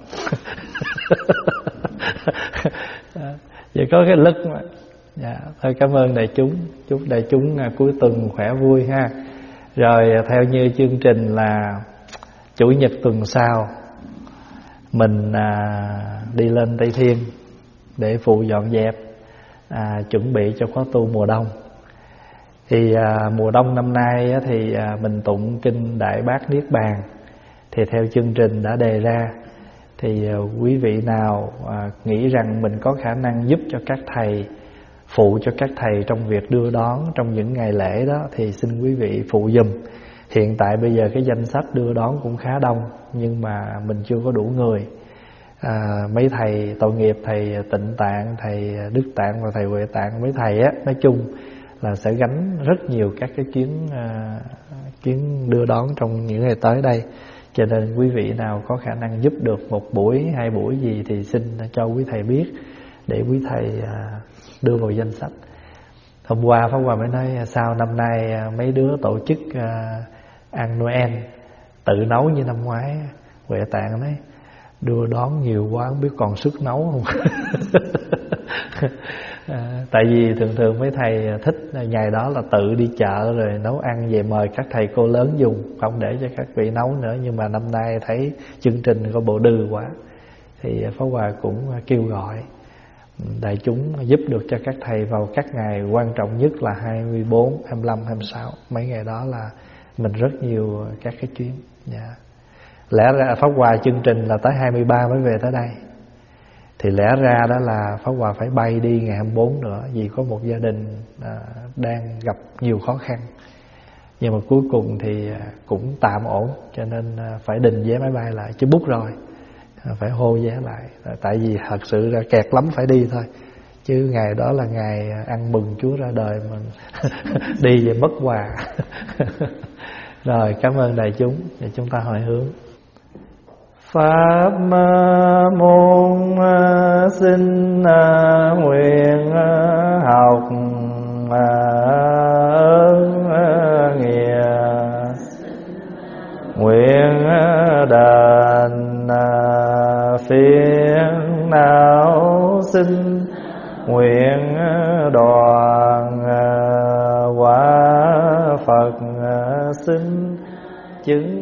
Vậy có cái lực mà. Dạ, thôi cảm ơn đại chúng. Chúc đại chúng cuối tuần khỏe vui ha. Rồi theo như chương trình là Chủ nhật tuần sau mình đi lên Tây Thiên để phụ dọn dẹp, chuẩn bị cho khóa tu mùa đông. Thì mùa đông năm nay thì mình tụng kinh Đại Bát Niết Bàn. Thì theo chương trình đã đề ra, thì quý vị nào nghĩ rằng mình có khả năng giúp cho các thầy, phụ cho các thầy trong việc đưa đón trong những ngày lễ đó, thì xin quý vị phụ giùm. Hiện tại bây giờ cái danh sách đưa đón cũng khá đông, nhưng mà mình chưa có đủ người. Mấy thầy tội nghiệp, thầy Tịnh Tạng, thầy Đức Tạng và thầy Huệ Tạng, mấy thầy á, nói chung là sẽ gánh rất nhiều các cái chuyến đưa đón trong những ngày tới đây. Cho nên quý vị nào có khả năng giúp được 1 buổi, 2 buổi gì thì xin cho quý thầy biết, để quý thầy đưa vào danh sách. Hôm qua Pháp Hòa mới nói sao năm nay mấy đứa tổ chức ăn Noel tự nấu như năm ngoái. Huệ Tạng nói đưa đón nhiều quá không biết còn sức nấu không. Tại vì thường mấy thầy thích ngày đó là tự đi chợ rồi nấu ăn về mời các thầy cô lớn dùng, không để cho các vị nấu nữa. Nhưng mà năm nay thấy chương trình có bộ đừ quá, thì Pháp Hòa cũng kêu gọi đại chúng giúp được cho các thầy vào các ngày quan trọng nhất là 24, 25, 26. Mấy ngày đó là mình rất nhiều các cái chuyến. Lẽ ra Pháp Hòa chương trình là tới 23 mới về tới đây, thì lẽ ra đó là Pháp Hòa phải bay đi ngày 24 nữa, vì có một gia đình đang gặp nhiều khó khăn. Nhưng mà cuối cùng thì cũng tạm ổn, cho nên phải đình vé máy bay lại, chứ book rồi phải hô vé lại. Tại vì thật sự ra kẹt lắm phải đi thôi, chứ ngày đó là ngày ăn mừng Chúa ra đời, mình đi về mất quà. Rồi cảm ơn đại chúng, để chúng ta hồi hướng. Pháp môn xin nguyện học ơn nghĩa đền phiền não xin nguyện đoàn quả Phật xin chứng